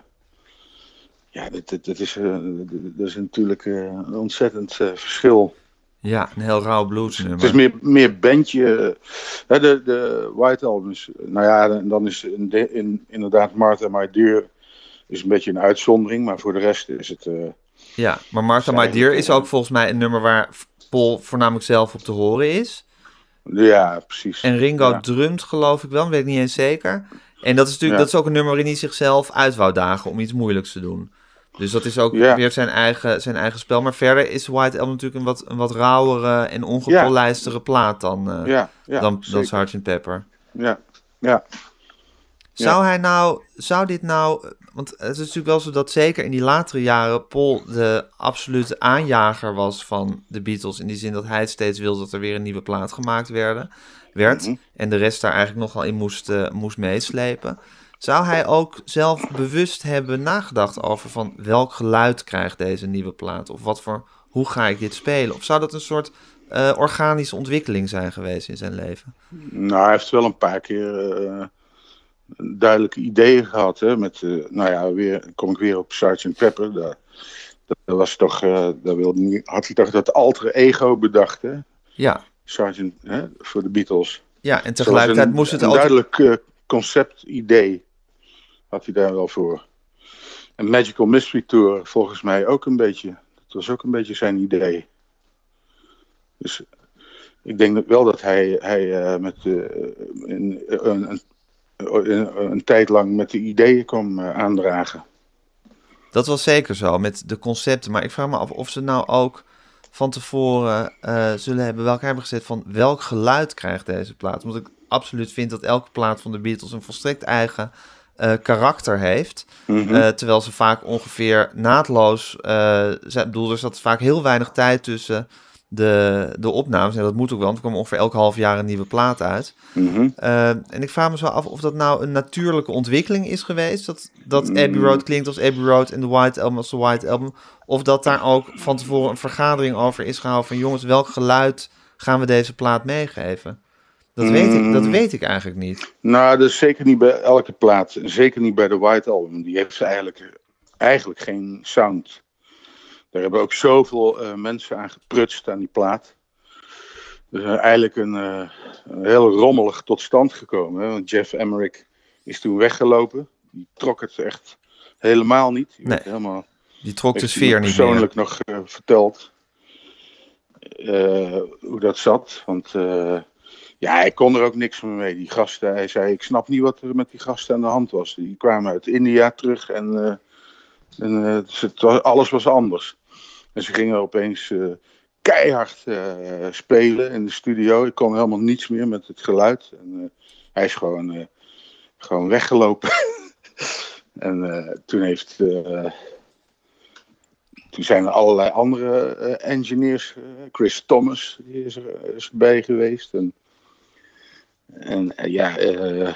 Ja, dat, dat, dat, is, uh, dat is natuurlijk uh, een ontzettend uh, verschil. Ja, een heel rauw bluesnummer. Het is meer, meer bandje. Uh, de, de White Album is, nou ja, dan is in, in, inderdaad Martha My Dear is een beetje een uitzondering, maar voor de rest is het... Uh, ja, maar Martha My Dear is ook volgens mij een nummer waar Paul voornamelijk zelf op te horen is. Ja, precies. En Ringo ja. drumt, geloof ik wel, weet ik niet eens zeker. En dat is natuurlijk, ja. dat is ook een nummer waarin hij zichzelf uit wou dagen om iets moeilijks te doen. Dus dat is ook ja. weer zijn eigen, zijn eigen spel. Maar verder is White Album natuurlijk een wat, een wat rauwere en ongepolijstere ja. plaat dan, uh, ja, ja, dan, dan sergeant Pepper. Ja, ja. Zou ja. hij nou, zou dit nou, want het is natuurlijk wel zo dat zeker in die latere jaren Paul de absolute aanjager was van de Beatles. In die zin dat hij steeds wilde dat er weer een nieuwe plaat gemaakt werden, werd. Mm-hmm. En de rest daar eigenlijk nogal in moest, uh, moest meeslepen. Zou hij ook zelf bewust hebben nagedacht over van welk geluid krijgt deze nieuwe plaat? Of wat voor, hoe ga ik dit spelen? Of zou dat een soort uh, organische ontwikkeling zijn geweest in zijn leven? Nou, hij heeft wel een paar keer uh, duidelijke ideeën gehad. Hè, met, uh, nou ja, weer kom ik weer op sergeant Pepper. Daar, dat dat was toch, uh, dat wilde niet, had hij toch dat alter ego bedacht, hè? Ja. Sergeant, hè, voor de Beatles. Ja, en tegelijkertijd een, moest het een altijd... duidelijk uh, concept-idee had hij daar wel voor. En Magical Mystery Tour volgens mij ook een beetje. Dat was ook een beetje zijn idee. Dus ik denk wel dat hij, hij uh, met, uh, een, een, een, een, een tijd lang met de ideeën kwam uh, aandragen. Dat was zeker zo, met de concepten. Maar ik vraag me af of ze nou ook van tevoren uh, zullen hebben, welke hebben gezet van welk geluid krijgt deze plaat. Want ik absoluut vind dat elke plaat van de Beatles een volstrekt eigen uh, karakter heeft. Mm-hmm. Uh, terwijl ze vaak ongeveer naadloos, uh, ik bedoel, er zat vaak heel weinig tijd tussen de, de opnames. En dat moet ook wel, want er kwam ongeveer elk half jaar een nieuwe plaat uit. Mm-hmm. Uh, en ik vraag me zo af of dat nou een natuurlijke ontwikkeling is geweest. Dat, dat mm-hmm. Abbey Road klinkt als Abbey Road en The White Album als The White Album. Of dat daar ook van tevoren een vergadering over is gehouden van jongens, welk geluid gaan we deze plaat meegeven? Dat, mm. weet ik, dat weet ik eigenlijk niet. Nou, dat is zeker niet bij elke plaat. Zeker niet bij The White Album. Die heeft eigenlijk, eigenlijk geen sound. Daar hebben ook zoveel uh, mensen aan geprutst aan die plaat. Dus uh, eigenlijk een, uh, een heel rommelig tot stand gekomen. Hè? Want Jeff Emerick is toen weggelopen. Die trok het echt helemaal niet. Die, nee, helemaal, die trok de sfeer niet meer. Persoonlijk nog uh, verteld uh, hoe dat zat. Want uh, ja, hij kon er ook niks meer mee. Die gasten, hij zei, ik snap niet wat er met die gasten aan de hand was. Die kwamen uit India terug en, uh, en uh, het was, alles was anders. En ze gingen opeens uh, keihard uh, spelen in de studio. Ik kon helemaal niets meer met het geluid. En, uh, hij is gewoon, uh, gewoon weggelopen. en uh, toen heeft... Uh, toen zijn er allerlei andere uh, engineers. Uh, Chris Thomas die is, er, is erbij geweest. En, en uh, ja... Uh,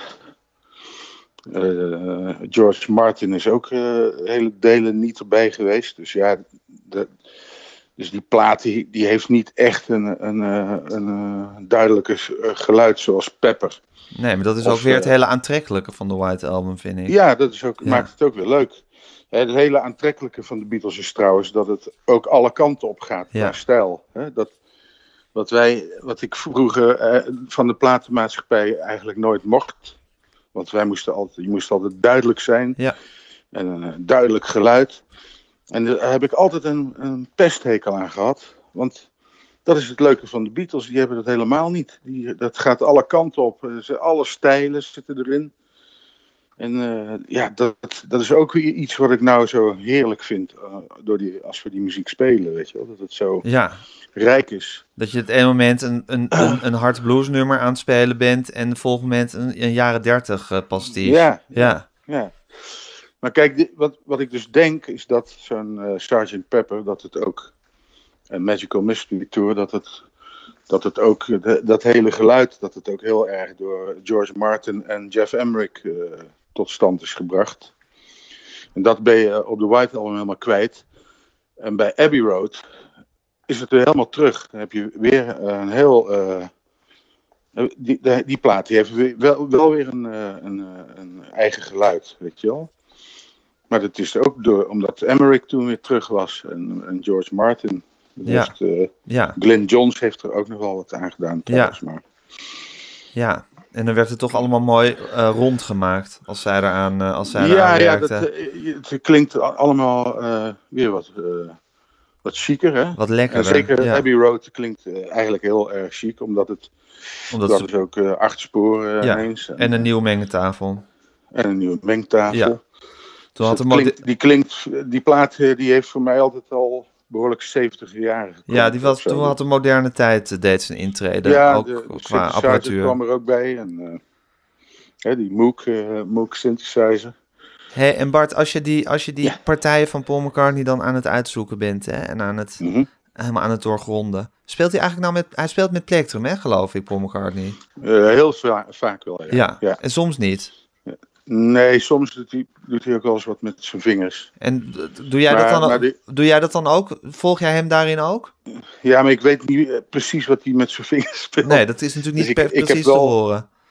uh, George Martin is ook uh, hele delen niet erbij geweest. Dus ja... De, Dus die plaat die, die heeft niet echt een, een, een, een duidelijke geluid zoals Pepper. Nee, maar dat is of, ook weer het hele aantrekkelijke van de White Album, vind ik. Ja, dat is ook, ja. maakt het ook weer leuk. Het hele aantrekkelijke van de Beatles is trouwens dat het ook alle kanten op gaat qua ja. stijl. Dat, wat, wij, wat ik vroeger eh, van de platenmaatschappij eigenlijk nooit mocht. Want wij moesten altijd, je moest altijd duidelijk zijn. Ja. En een duidelijk geluid. En daar heb ik altijd een, een pesthekel aan gehad. Want dat is het leuke van de Beatles. Die hebben dat helemaal niet. Die, dat gaat alle kanten op. Alle stijlen zitten erin. En uh, ja, dat, dat is ook iets wat ik nou zo heerlijk vind. Uh, door die, als we die muziek spelen, weet je wel. Dat het zo ja. rijk is. Dat je het ene moment een, een, een, een hard blues nummer aan het spelen bent. En het volgende moment een, een jaren dertig uh, pastiche. Ja, ja. ja. Maar kijk, dit, wat, wat ik dus denk is dat zo'n uh, sergeant Pepper, dat het ook een Magical Mystery Tour, dat het, dat het ook, de, dat hele geluid, dat het ook heel erg door George Martin en Jeff Emerick uh, tot stand is gebracht. En dat ben je op de White Album helemaal kwijt. En bij Abbey Road is het weer helemaal terug. Dan heb je weer een heel... Uh, die, die, die plaat die heeft weer, wel, wel weer een, een, een eigen geluid, weet je wel. Maar dat is ook door, omdat Emerick toen weer terug was en, en George Martin. Ja. Heeft, uh, ja. Glyn Johns heeft er ook nog wel wat aan gedaan trouwens. Ja. Maar. ja, en dan werd het toch allemaal mooi uh, rondgemaakt als zij eraan, uh, als zij ja, eraan ja, werkte. dat, uh, het klinkt allemaal uh, weer wat, uh, wat chiquer, hè? Wat lekkerder. En zeker ja. Abbey Road klinkt uh, eigenlijk heel erg chic, omdat het omdat dat ze... is ook uh, acht sporen uh, ja. ineens. En, en een nieuwe mengtafel. En een nieuwe mengtafel. Ja. Dus had mode- klinkt, die, klinkt, die plaat die heeft voor mij altijd al behoorlijk zeventig jaar gekomen. Ja, die was, toen had de moderne tijd uh, deed zijn intrede. Ja, ook, de, ook de qua apparatuur. kwam er ook bij. En, uh, hè, die Moog, uh, Moog synthesizer. Hey, en Bart, als je die, als je die ja. partijen van Paul McCartney dan aan het uitzoeken bent, hè, en aan het, mm-hmm. helemaal aan het doorgronden, speelt hij eigenlijk nou met, hij speelt met plektrum, hè, geloof ik, Paul McCartney? Uh, heel va- vaak wel, ja. Ja, ja. En soms niet. Nee, soms doet hij, doet hij ook wel eens wat met zijn vingers. En doe jij, maar, dat dan ook, die, doe jij dat dan ook? Volg jij hem daarin ook? Ja, maar ik weet niet precies wat hij met zijn vingers speelt. Nee, dat is natuurlijk niet dus ik, precies ik heb wel, te horen.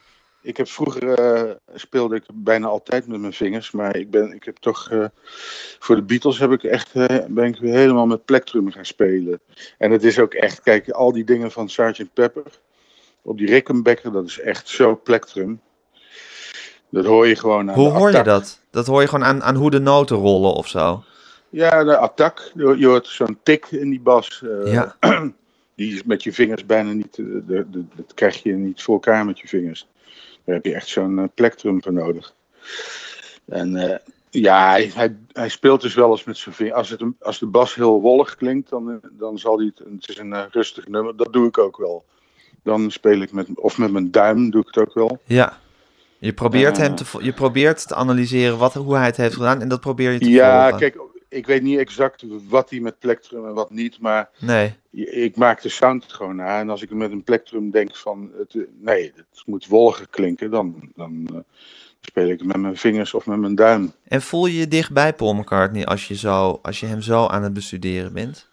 ik heb vroeger uh, speelde ik bijna altijd met mijn vingers, maar ik ben, ik heb toch uh, voor de Beatles heb ik echt uh, ben ik weer helemaal met plektrum gaan spelen. En het is ook echt, kijk, al die dingen van sergeant Pepper op die Rickenbacker, dat is echt zo plektrum. Dat hoor je gewoon aan Hoe de hoor je attack. dat? Dat hoor je gewoon aan, aan hoe de noten rollen of zo? Ja, de attack. Je, je hoort zo'n tik in die bas. Uh, Ja. Die is met je vingers bijna niet, de, de, de, dat krijg je niet voor elkaar met je vingers. Daar heb je echt zo'n uh, plektrum voor nodig. En uh, ja, hij, hij, hij speelt dus wel eens met zijn vingers. Als, het een, als de bas heel wollig klinkt, dan, dan zal hij het, het is een uh, rustig nummer. Dat doe ik ook wel. Dan speel ik met, of met mijn duim doe ik het ook wel. Ja. Je probeert, Uh, hem te, je probeert te analyseren wat, hoe hij het heeft gedaan en dat probeer je te ja, volgen. Kijk, ik weet niet exact wat hij met plektrum en wat niet, maar nee. ik maak de sound gewoon na. En als ik met een plektrum denk van, het, nee, het moet wolliger klinken, dan, dan uh, speel ik met mijn vingers of met mijn duim. En voel je je dicht bij Paul McCartney als je, zo, als je hem zo aan het bestuderen bent?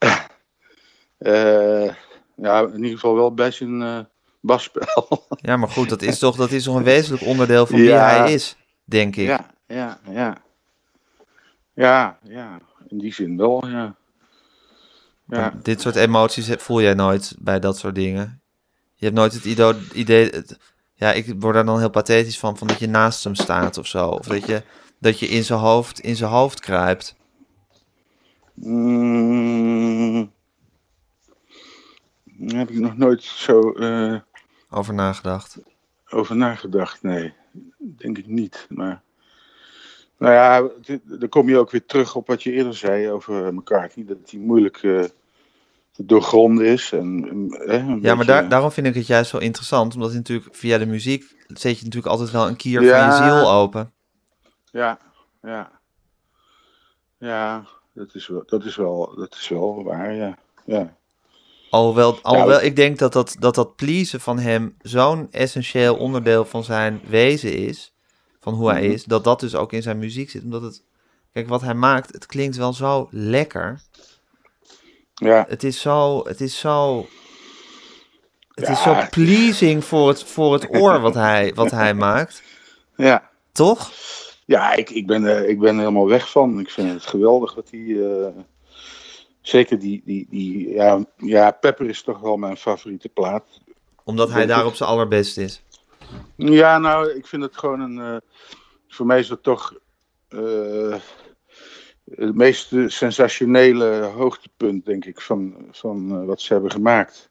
uh, ja, in ieder geval wel bij zijn uh, basspel. Ja, maar goed, dat is toch, dat is toch een wezenlijk onderdeel van wie ja, hij is, denk ik. Ja, ja, ja. Ja, ja, in die zin wel, ja. ja. Dit soort emoties voel jij nooit bij dat soort dingen. Je hebt nooit het idee, idee het, ja, ik word daar dan heel pathetisch van, van dat je naast hem staat of zo. Of dat je, dat je in zijn hoofd, in zijn hoofd kruipt. Mm, daar heb ik nog nooit zo uh, over nagedacht. Over nagedacht, nee. Denk ik niet, maar... Nou ja, dan kom je ook weer terug op wat je eerder zei over McCartney. Dat hij moeilijk uh, te doorgronden is. En, uh, een ja, beetje... maar daar, daarom vind ik het juist zo interessant. Omdat je natuurlijk via de muziek zet je natuurlijk altijd wel een kier ja, van je ziel open. Ja, ja. Ja, dat is wel, dat is wel, dat is wel waar, ja. ja. Alhoewel, alhoewel ja, ik denk dat dat, dat dat pleasen van hem zo'n essentieel onderdeel van zijn wezen is. Van hoe hij is, dat dat dus ook in zijn muziek zit. Omdat het, kijk, wat hij maakt, het klinkt wel zo lekker. Ja. Het is zo, het is zo, het ja. is zo pleasing voor het, voor het oor wat hij, wat hij maakt. Ja. Toch? Ja, ik, ik, ben, uh, ik ben er helemaal weg van. Ik vind het geweldig wat hij... Uh, zeker die... die, die ja, ja, Pepper is toch wel mijn favoriete plaat. Omdat hij daar op zijn allerbest is. Ja, nou, ik vind het gewoon een... Uh, voor mij is het toch... Uh, het meest sensationele hoogtepunt, denk ik, van, van uh, wat ze hebben gemaakt.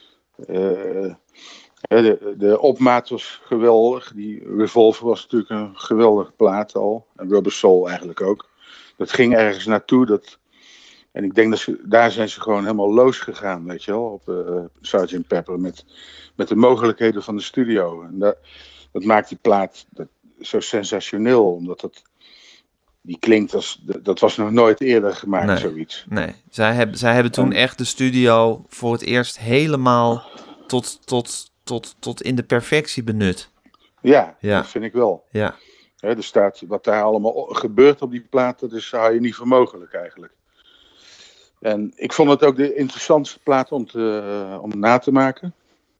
Uh, de, de opmaat was geweldig. Die Revolver was natuurlijk een geweldige plaat al. En Rubber Soul eigenlijk ook. Dat ging ergens naartoe. Dat, en ik denk dat ze, daar zijn ze gewoon helemaal los gegaan, weet je wel, op uh, sergeant Pepper. Met, met de mogelijkheden van de studio. En dat, dat maakt die plaat dat, zo sensationeel, omdat het... Die klinkt als... Dat was nog nooit eerder gemaakt, nee, zoiets. Nee, zij hebben, zij hebben toen en... echt de studio voor het eerst helemaal tot, tot, tot, tot in de perfectie benut. Ja, ja, dat vind ik wel. Ja. He, er staat, wat daar allemaal gebeurt op die plaat, dat is, hou je niet voor mogelijk eigenlijk. En ik vond het ook de interessantste plaat om, te, uh, om na te maken.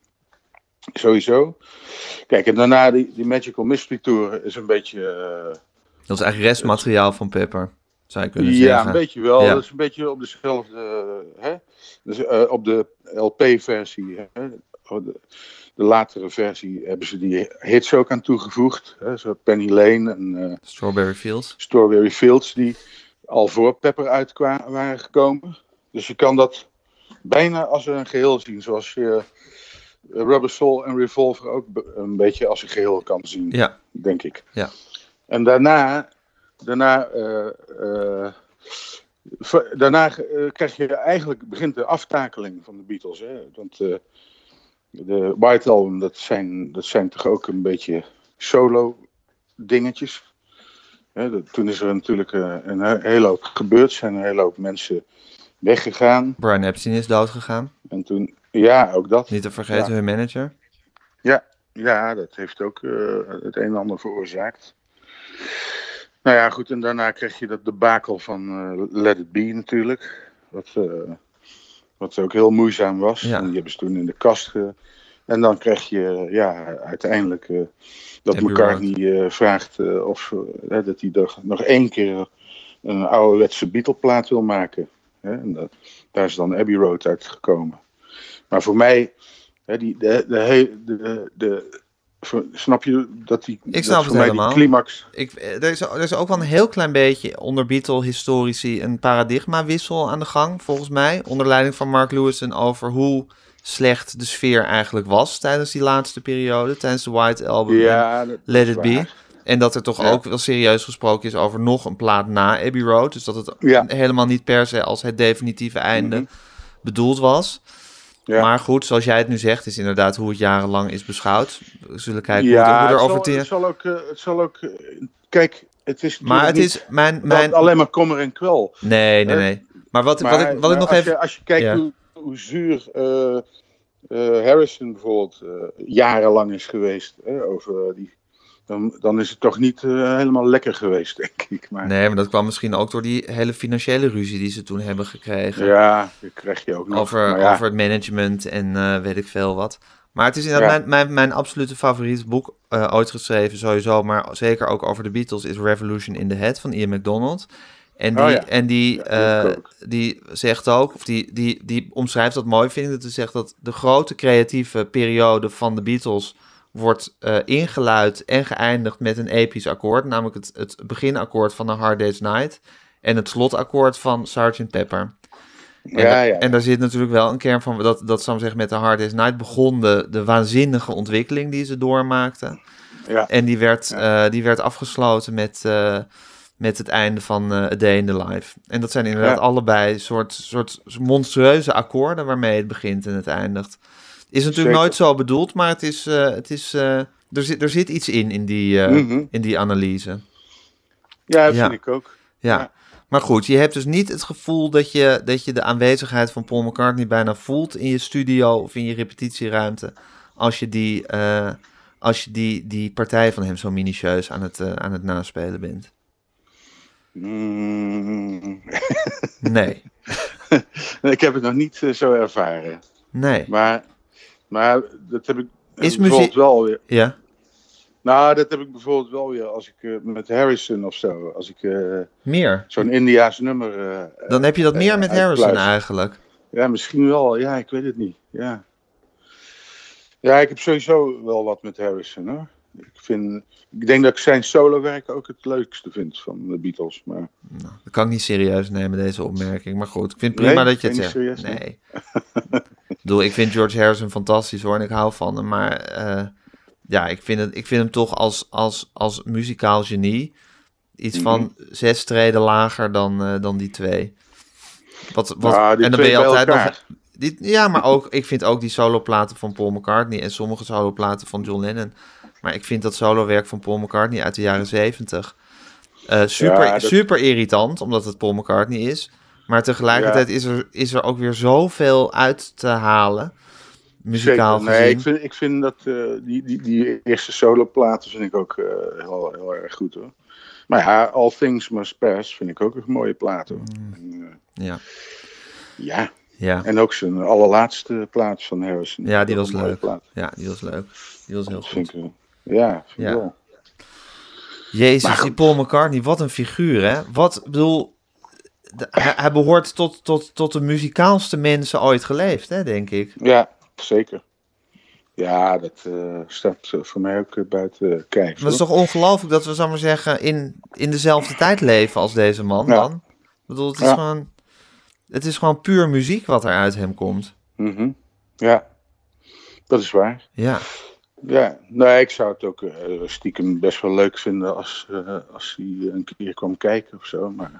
Sowieso. Kijk, en daarna die, die Magical Mystery Tour is een beetje... Uh, Dat is eigenlijk restmateriaal van Pepper, zou je kunnen ja, zeggen. Ja, een beetje wel. Ja. Dat is een beetje op dezelfde... Hè? Dus, uh, op de L P-versie. Hè? De, de latere versie hebben ze die hits ook aan toegevoegd. Hè? Zo Penny Lane en... Uh, Strawberry Fields. Strawberry Fields, die al voor Pepper uit waren gekomen. Dus je kan dat bijna als een geheel zien. Zoals je uh, Rubber Soul en Revolver ook een beetje als een geheel kan zien. Ja. Denk ik. Ja. En daarna, daarna, uh, uh, daarna uh, krijg je eigenlijk, begint de aftakeling van de Beatles. Hè? Want uh, de White Album, dat zijn, dat zijn toch ook een beetje solo dingetjes. Hè? De, toen is er natuurlijk uh, een hele hoop gebeurd, zijn een hele hoop mensen weggegaan. Brian Epstein is doodgegaan. En toen, ja, ook dat. Niet te vergeten ja. hun manager. Ja, ja, dat heeft ook uh, het een en ander veroorzaakt. Nou ja, goed, en daarna kreeg je dat debakel van uh, Let It Be natuurlijk. Wat, uh, wat ook heel moeizaam was. Ja. En die hebben ze toen in de kast ge, En dan krijg je ja, uiteindelijk uh, dat Abbey McCartney uh, vraagt uh, of uh, dat hij er nog één keer een ouderwetse Beatle-plaat wil maken. Hè? En dat, daar is dan Abbey Road uitgekomen. Maar voor mij, hè, die, de, de, de, de, de, snap je dat die, ik snap dat voor het mij helemaal. die climax... Ik, er, is, er is ook wel een heel klein beetje onder Beatle-historici een paradigmawissel aan de gang, volgens mij. Onder leiding van Mark Lewison over hoe slecht de sfeer eigenlijk was tijdens die laatste periode, tijdens de White Album ja, en dat, Let dat It Be. En dat er toch ja. ook wel serieus gesproken is over nog een plaat na Abbey Road. Dus dat het ja. helemaal niet per se als het definitieve einde mm-hmm. bedoeld was. Ja. Maar goed, zoals jij het nu zegt, is inderdaad hoe het jarenlang is beschouwd. We zullen kijken ja, hoe, hoe er het over... Zal, te... het zal ook... Uh, het zal ook uh, kijk, het is maar het is mijn, mijn... alleen maar kommer en kwel. Nee, nee, nee. Maar wat, maar, wat ik, wat ik nog als even... Je, als je kijkt ja. hoe, hoe zuur uh, uh, Harrison bijvoorbeeld uh, jarenlang is geweest uh, over die... Dan, dan is het toch niet uh, helemaal lekker geweest, denk ik. Maar... Nee, maar dat kwam misschien ook door die hele financiële ruzie die ze toen hebben gekregen. Ja, dat krijg je ook nog. Over, ja. over het management en uh, weet ik veel wat. Maar het is inderdaad ja. mijn, mijn, mijn absolute favoriete boek uh, ooit geschreven sowieso. Maar zeker ook over de Beatles is Revolution in the Head van Ian MacDonald. En die, oh ja. en die, ja, uh, die zegt ook, of die, die, die omschrijft dat mooi, vind ik. Dat hij zegt dat de grote creatieve periode van de Beatles wordt uh, ingeluid en geëindigd met een episch akkoord. Namelijk het, het beginakkoord van A Hard Day's Night en het slotakkoord van sergeant Pepper. En, ja, ja, ja. en daar zit natuurlijk wel een kern van, dat, dat zou ik zeggen, met A Hard Day's Night begon de, de waanzinnige ontwikkeling die ze doormaakten. Ja. En die werd, ja. uh, die werd afgesloten met, uh, met het einde van uh, A Day in the Life. En dat zijn inderdaad ja. allebei soort, soort monstrueuze akkoorden waarmee het begint en het eindigt. Is natuurlijk Zeker. nooit zo bedoeld, maar het is, uh, het is, uh, er, zit, er zit iets in, in die, uh, mm-hmm. in die analyse. Ja, dat ja. vind ik ook. Ja. ja, maar goed, je hebt dus niet het gevoel dat je, dat je de aanwezigheid van Paul McCartney bijna voelt in je studio of in je repetitieruimte, als je die, uh, als je die, die partij van hem zo minutieus aan het, uh, aan het naspelen bent. Mm. Nee. Ik heb het nog niet uh, zo ervaren. Nee. Maar... Maar dat heb ik is bijvoorbeeld muziek... wel weer. Ja. Nou, dat heb ik bijvoorbeeld wel weer als ik uh, met Harrison of zo. Als ik uh, meer zo'n Indiaas nummer. Uh, Dan heb je dat meer uh, met Harrison eigenlijk. Ja, misschien wel. Ja, ik weet het niet. Ja. Ja, ik heb sowieso wel wat met Harrison, hoor. Ik vind, ik denk dat ik zijn solowerk ook het leukste vind van de Beatles. Maar... Nou, dat kan ik niet serieus nemen, deze opmerking. Maar goed, ik vind het prima nee, dat je het zegt. Serieus, nee. Ik bedoel, ik vind George Harrison fantastisch hoor, en ik hou van hem. Maar uh, ja, ik vind, het, ik vind hem toch als, als, als muzikaal genie iets mm-hmm. van zes treden lager dan, uh, dan die twee. Wat, wat, nou, die en dan twee ben je altijd elkaar. nog... Die, ja, maar ook, ik vind ook die soloplaten van Paul McCartney en sommige soloplaten van John Lennon. Maar ik vind dat solowerk van Paul McCartney uit de jaren zeventig uh, super, ja, dat... super irritant, omdat het Paul McCartney is. Maar tegelijkertijd ja. is, er, is er ook weer zoveel uit te halen, muzikaal Zeker. gezien. Nee, ik vind, ik vind dat uh, die, die, die eerste soloplaten vind ik ook uh, heel, heel erg goed, hoor. Maar ja, All Things Must Pass vind ik ook een mooie plaat, hoor. Mm. En, uh, ja. Ja. Ja. En ook zijn allerlaatste plaat van Harrison. Ja, die was leuk. Plaat. Ja, die was leuk. Die was heel dat goed. Vind ik, ja, vind ja. wel. Jezus, die Paul McCartney, wat een figuur, hè? Wat, bedoel, de, hij, hij behoort tot, tot, tot de muzikaalste mensen ooit geleefd, hè, denk ik. Ja, zeker. Ja, dat uh, staat voor mij ook uh, buiten kijf. Het is toch ongelooflijk dat we, zal maar zeggen, in, in dezelfde tijd leven als deze man ja. dan? Ik bedoel, het is ja. gewoon... Het is gewoon puur muziek wat er uit hem komt. Mm-hmm. Ja, dat is waar. Ja. Ja, nee, ik zou het ook uh, stiekem best wel leuk vinden als, uh, als hij een keer kwam kijken of zo. Maar,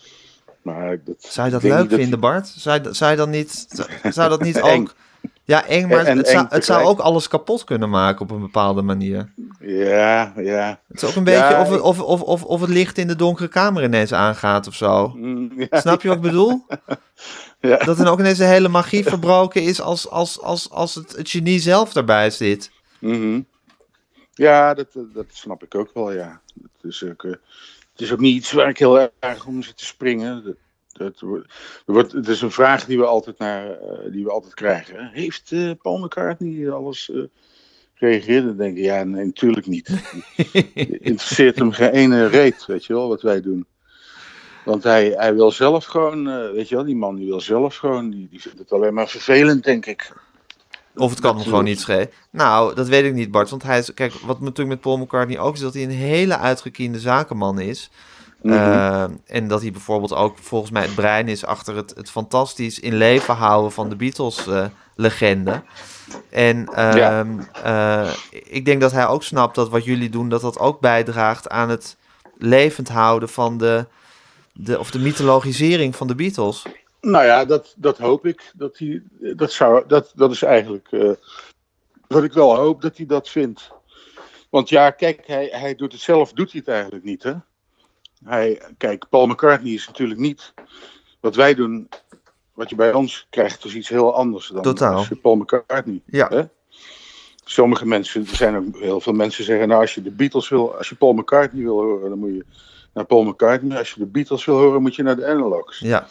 maar dat, zou je dat leuk vinden, dat... Bart? Zou je, zou je dan niet, zou dat niet ook... Ja, eng, maar en, het, zou, het zou ook alles kapot kunnen maken op een bepaalde manier. Ja, ja. Het is ook een beetje ja, of, het, of, of, of, of het licht in de donkere kamer ineens aangaat of zo. Mm, ja, Snap je wat ik bedoel? Ja. Dat er ook ineens de hele magie verbroken is als, als, als, als het, het genie zelf daarbij zit. Mm-hmm. Ja, dat, dat snap ik ook wel, ja. Het is ook, uh, het is ook niet iets waar ik heel erg om zit te springen. Dat, Dat wordt, er wordt, het is een vraag die we altijd, naar, uh, die we altijd krijgen. Hè? Heeft uh, Paul McCartney alles uh, gereageerd? Dan denk ik, ja, nee, natuurlijk niet. Het interesseert hem geen ene reet, weet je wel, wat wij doen. Want hij, hij wil zelf gewoon, uh, weet je wel, die man die wil zelf gewoon, die, die vindt het alleen maar vervelend, denk ik. Of het kan hem gewoon niet schelen. Nou, dat weet ik niet, Bart. Want hij is, kijk, wat natuurlijk met Paul McCartney ook is, dat hij een hele uitgekiende zakenman is. Mm-hmm. Uh, en dat hij bijvoorbeeld ook volgens mij het brein is achter het, het fantastisch in leven houden van de Beatles-legende. Uh, en uh, ja. uh, ik denk dat hij ook snapt dat wat jullie doen, dat dat ook bijdraagt aan het levend houden van de, de of de mythologisering van de Beatles. Nou ja, dat, dat hoop ik. Dat, hij, dat, zou, dat, dat is eigenlijk uh, wat ik wel hoop dat hij dat vindt. Want ja, kijk, hij, hij doet het zelf, doet hij het eigenlijk niet, hè? Hij, kijk, Paul McCartney is natuurlijk niet wat wij doen. Wat je bij ons krijgt, is iets heel anders dan Totaal. Als je Paul McCartney. Ja. Hè? Sommige mensen, er zijn ook heel veel mensen die zeggen, nou, als je de Beatles wil, als je Paul McCartney wil horen, dan moet je naar Paul McCartney. Als je de Beatles wil horen, moet je naar de Analogs. Ja.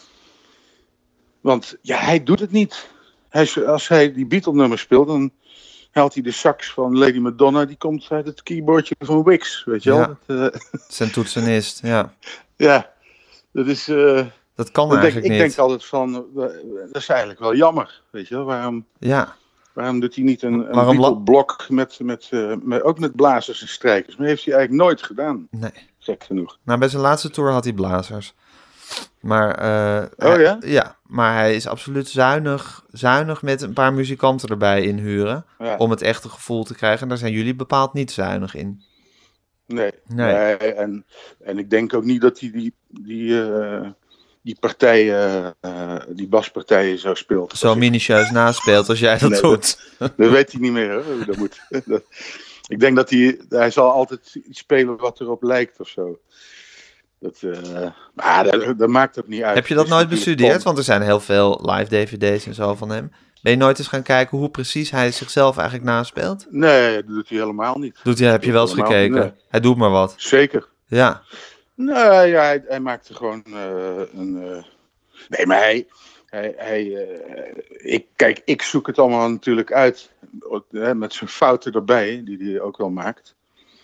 Want ja, hij doet het niet. Hij, als hij die Beatle-nummers speelt, dan haalt hij de sax van Lady Madonna, die komt uit het keyboardje van Wix, weet je wel? Ja. Dat, uh... Zijn toetsenist, ja. Ja, dat is... Uh... Dat kan dat eigenlijk denk, niet. Ik denk altijd van, uh, dat is eigenlijk wel jammer, weet je wel? Waarom, ja. waarom doet hij niet een, een Beatle-blok met, met, uh, met, ook met blazers en strijkers? Maar heeft hij eigenlijk nooit gedaan. Nee. Gek genoeg. Nou, bij zijn laatste tour had hij blazers. Maar, uh, oh hij, ja? Ja, maar hij is absoluut zuinig, zuinig met een paar muzikanten erbij inhuren. Ja. Om het echte gevoel te krijgen. En daar zijn jullie bepaald niet zuinig in. Nee. nee. nee en, en ik denk ook niet dat hij die, die, uh, die partijen, uh, die baspartijen zo speelt. Zo minutieus naspeelt als jij dat nee, doet. Dat, dat weet hij niet meer, hè? Dat moet, dat, ik denk dat hij, hij zal altijd iets spelen wat erop lijkt of zo. Dat, uh, maar dat, dat maakt het niet uit. Heb je dat nooit bestudeerd? Want er zijn heel veel live D V D's en zo van hem. Ben je nooit eens gaan kijken hoe precies hij zichzelf eigenlijk naspeelt? Nee, dat doet hij helemaal niet. Doet hij, heb je wel eens gekeken? Nee. Hij doet maar wat. Zeker. Ja. Nee, ja, hij, hij maakt er gewoon uh, een... Uh... Nee, maar hij... hij, hij uh, ik, kijk, ik zoek het allemaal natuurlijk uit. Hè, met zijn fouten erbij, die hij ook wel maakt.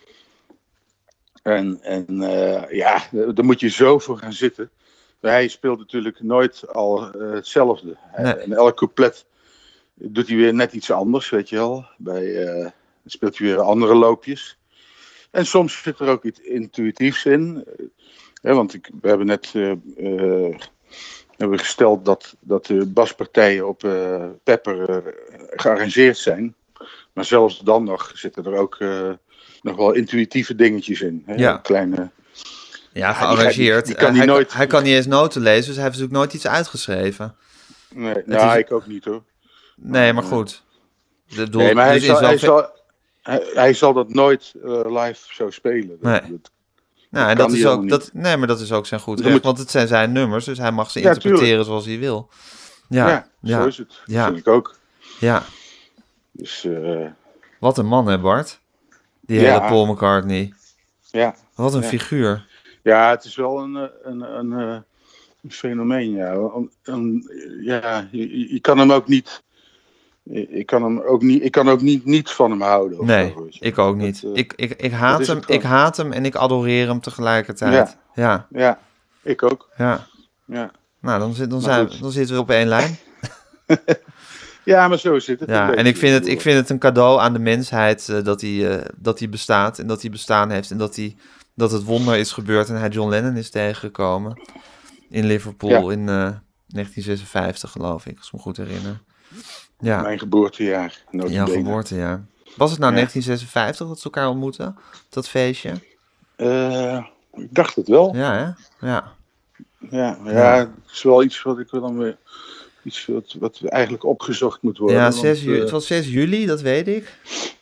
En, en uh, ja, daar moet je zo voor gaan zitten. Hij speelt natuurlijk nooit al uh, hetzelfde. Nee. En elk couplet doet hij weer net iets anders, weet je wel. Bij, uh, speelt hij weer andere loopjes. En soms zit er ook iets intuïtiefs in. Uh, hè, want ik, we hebben net uh, uh, hebben gesteld dat, dat de baspartijen op uh, Pepper uh, gearrangeerd zijn. Maar zelfs dan nog zitten er ook... Uh, nog wel intuïtieve dingetjes in. Hè? Ja. Kleine... Ja, gearrangeerd. Die, die kan uh, hij, nooit... kan, hij kan niet eens noten lezen, dus hij heeft natuurlijk nooit iets uitgeschreven. Nee, nou, is... ik ook niet hoor. Nee, maar goed. De doel, nee, maar hij, dus zal, hij, veel... zal, hij, hij zal dat nooit uh, live zo spelen. Dat, nee. dat, nou, en dat is ook, dat, nee, maar dat is ook zijn goed recht, moet... want het zijn zijn nummers, dus hij mag ze ja, interpreteren tuurlijk. Zoals hij wil. Ja, ja, ja. zo is het. Ja. Dat vind ik ook. Ja. Dus, uh... Wat een man, hè Bart? Die ja. hele Paul McCartney. Ja. Wat een ja. figuur. Ja, het is wel een, een, een, een, een fenomeen, ja. Een, een, ja je, je kan hem ook niet... Ik kan hem ook niet, ik kan ook niet, niet van hem houden. Nee, zo, ik ook niet. Dat, uh, ik, ik, ik, haat hem, ik haat hem en ik adoreer hem tegelijkertijd. Ja, ja. ja ik ook. Ja. ja. Nou, dan, zit, dan, zijn, dan zitten we op één lijn. Ja, maar zo zit het. Ja, en ik vind het, ik vind het een cadeau aan de mensheid uh, dat, hij, uh, dat hij bestaat en dat hij bestaan heeft. En dat, hij, dat het wonder is gebeurd en hij John Lennon is tegengekomen in Liverpool ja. in uh, negentien zesenvijftig, geloof ik, als ik me goed herinner. Ja. Mijn geboortejaar. Jouw geboortejaar. Was het nou ja. negentien zesenvijftig dat ze elkaar ontmoetten, dat feestje? Uh, ik dacht het wel. Ja, hè? Ja. Ja, ja, ja, het is wel iets wat ik dan weer... Iets wat, wat eigenlijk opgezocht moet worden. Ja, zes juli, uh, het was zes juli, dat weet ik.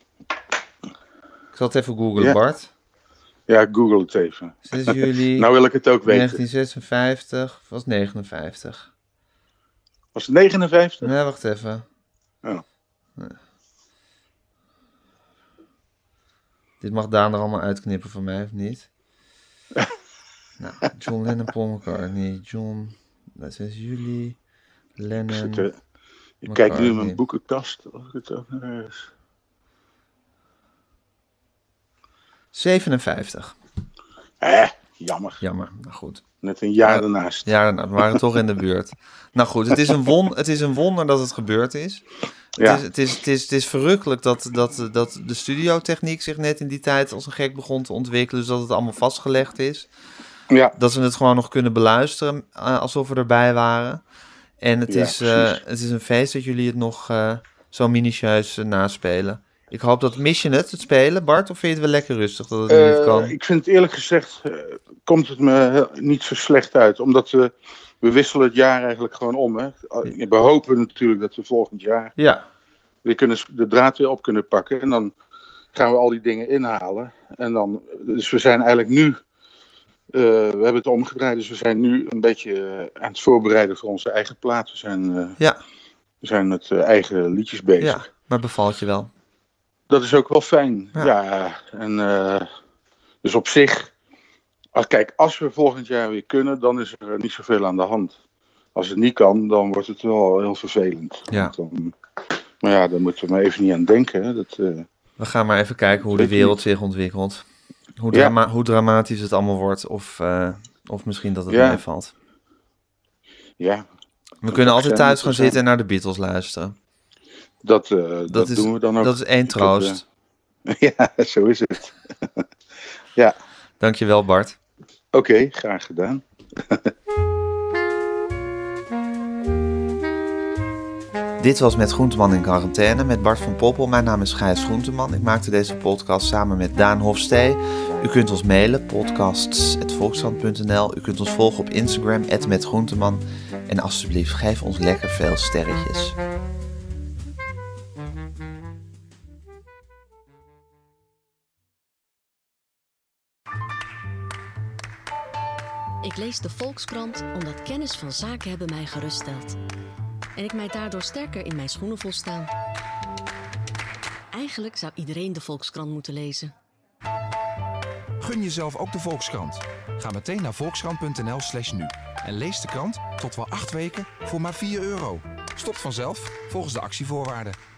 Ik zal het even googlen, ja. Bart. Ja, google het even. zes juli. Nou wil ik het ook weten. negentien zesenvijftig, was negenenvijftig. Was het negenenvijftig? Nee, wacht even. Oh. Nee. Dit mag Daan er allemaal uitknippen van mij, of niet? Nou, John Lennon, Paul McCartney, John zes juli, Lennon... Ik, zit, uh, ik McCartney. kijk nu in mijn boekenkast of ik het ook nog eens... zevenenvijftig. Eh, jammer. Jammer, nou goed. Net een jaar Ja, daarnaast. Ja, daarna, we waren toch in de buurt. Nou goed, het is een, won, het is een wonder dat het gebeurd is. Ja. Het, is, het, is, het, is, het is verrukkelijk dat, dat, dat de studiotechniek zich net in die tijd als een gek begon te ontwikkelen. Dus dat het allemaal vastgelegd is. Ja. Dat we het gewoon nog kunnen beluisteren uh, alsof we erbij waren. En het, Ja, is, uh, precies. het is een feest dat jullie het nog uh, zo minutieus uh, naspelen. Ik hoop dat... Mis je het, het spelen, Bart? Of vind je het wel lekker rustig dat het nu Uh, niet kan? ik vind eerlijk gezegd, uh, komt het me heel- niet zo slecht uit. Omdat we, we wisselen het jaar eigenlijk gewoon om. Hè. We hopen natuurlijk dat we volgend jaar Ja, weer kunnen, de draad weer op kunnen pakken. En dan gaan we al die dingen inhalen. En dan, dus we zijn eigenlijk nu, uh, we hebben het omgedraaid. Dus we zijn nu een beetje uh, aan het voorbereiden voor onze eigen plaat. We zijn, uh, ja, we zijn met uh, eigen liedjes bezig. ja. Maar bevalt je wel? Dat is ook wel fijn. Ja. Ja, en uh, dus op zich, als, kijk, als we volgend jaar weer kunnen, dan is er niet zoveel aan de hand. Als het niet kan, dan wordt het wel heel vervelend. Ja. Want Dan, maar ja, daar moeten we maar even niet aan denken. Hè. Dat, uh, We gaan maar even kijken hoe de Weet wereld niet. zich ontwikkelt. Hoe, Ja. drama- hoe dramatisch het allemaal wordt. Of, uh, of misschien dat het Ja. meevalt. ja, We kunnen altijd zijn thuis gaan zijn. zitten en naar de Beatles luisteren. dat, uh, dat, Dat is, doen we dan ook. dat is één troost. Dat, uh, ja, zo is het. Ja, Dankjewel, Bart. oké, okay, graag gedaan. Dit was Met Groenteman in quarantaine met Bart van Poppel. Mijn naam is Gijs Groenteman. Ik maakte deze podcast samen met Daan Hofstee. U kunt ons mailen, podcasts at volkskrant punt n l. U kunt ons volgen op Instagram, at metgroenteman. En alsjeblieft, geef ons lekker veel sterretjes. Ik lees de Volkskrant omdat kennis van zaken hebben mij geruststelt. En ik mij daardoor sterker in mijn schoenen voel staan. Eigenlijk zou iedereen de Volkskrant moeten lezen. Gun jezelf ook de Volkskrant. Ga meteen naar volkskrant punt n l slash nu. En lees de krant tot wel acht weken voor maar vier euro. Stopt vanzelf volgens de actievoorwaarden.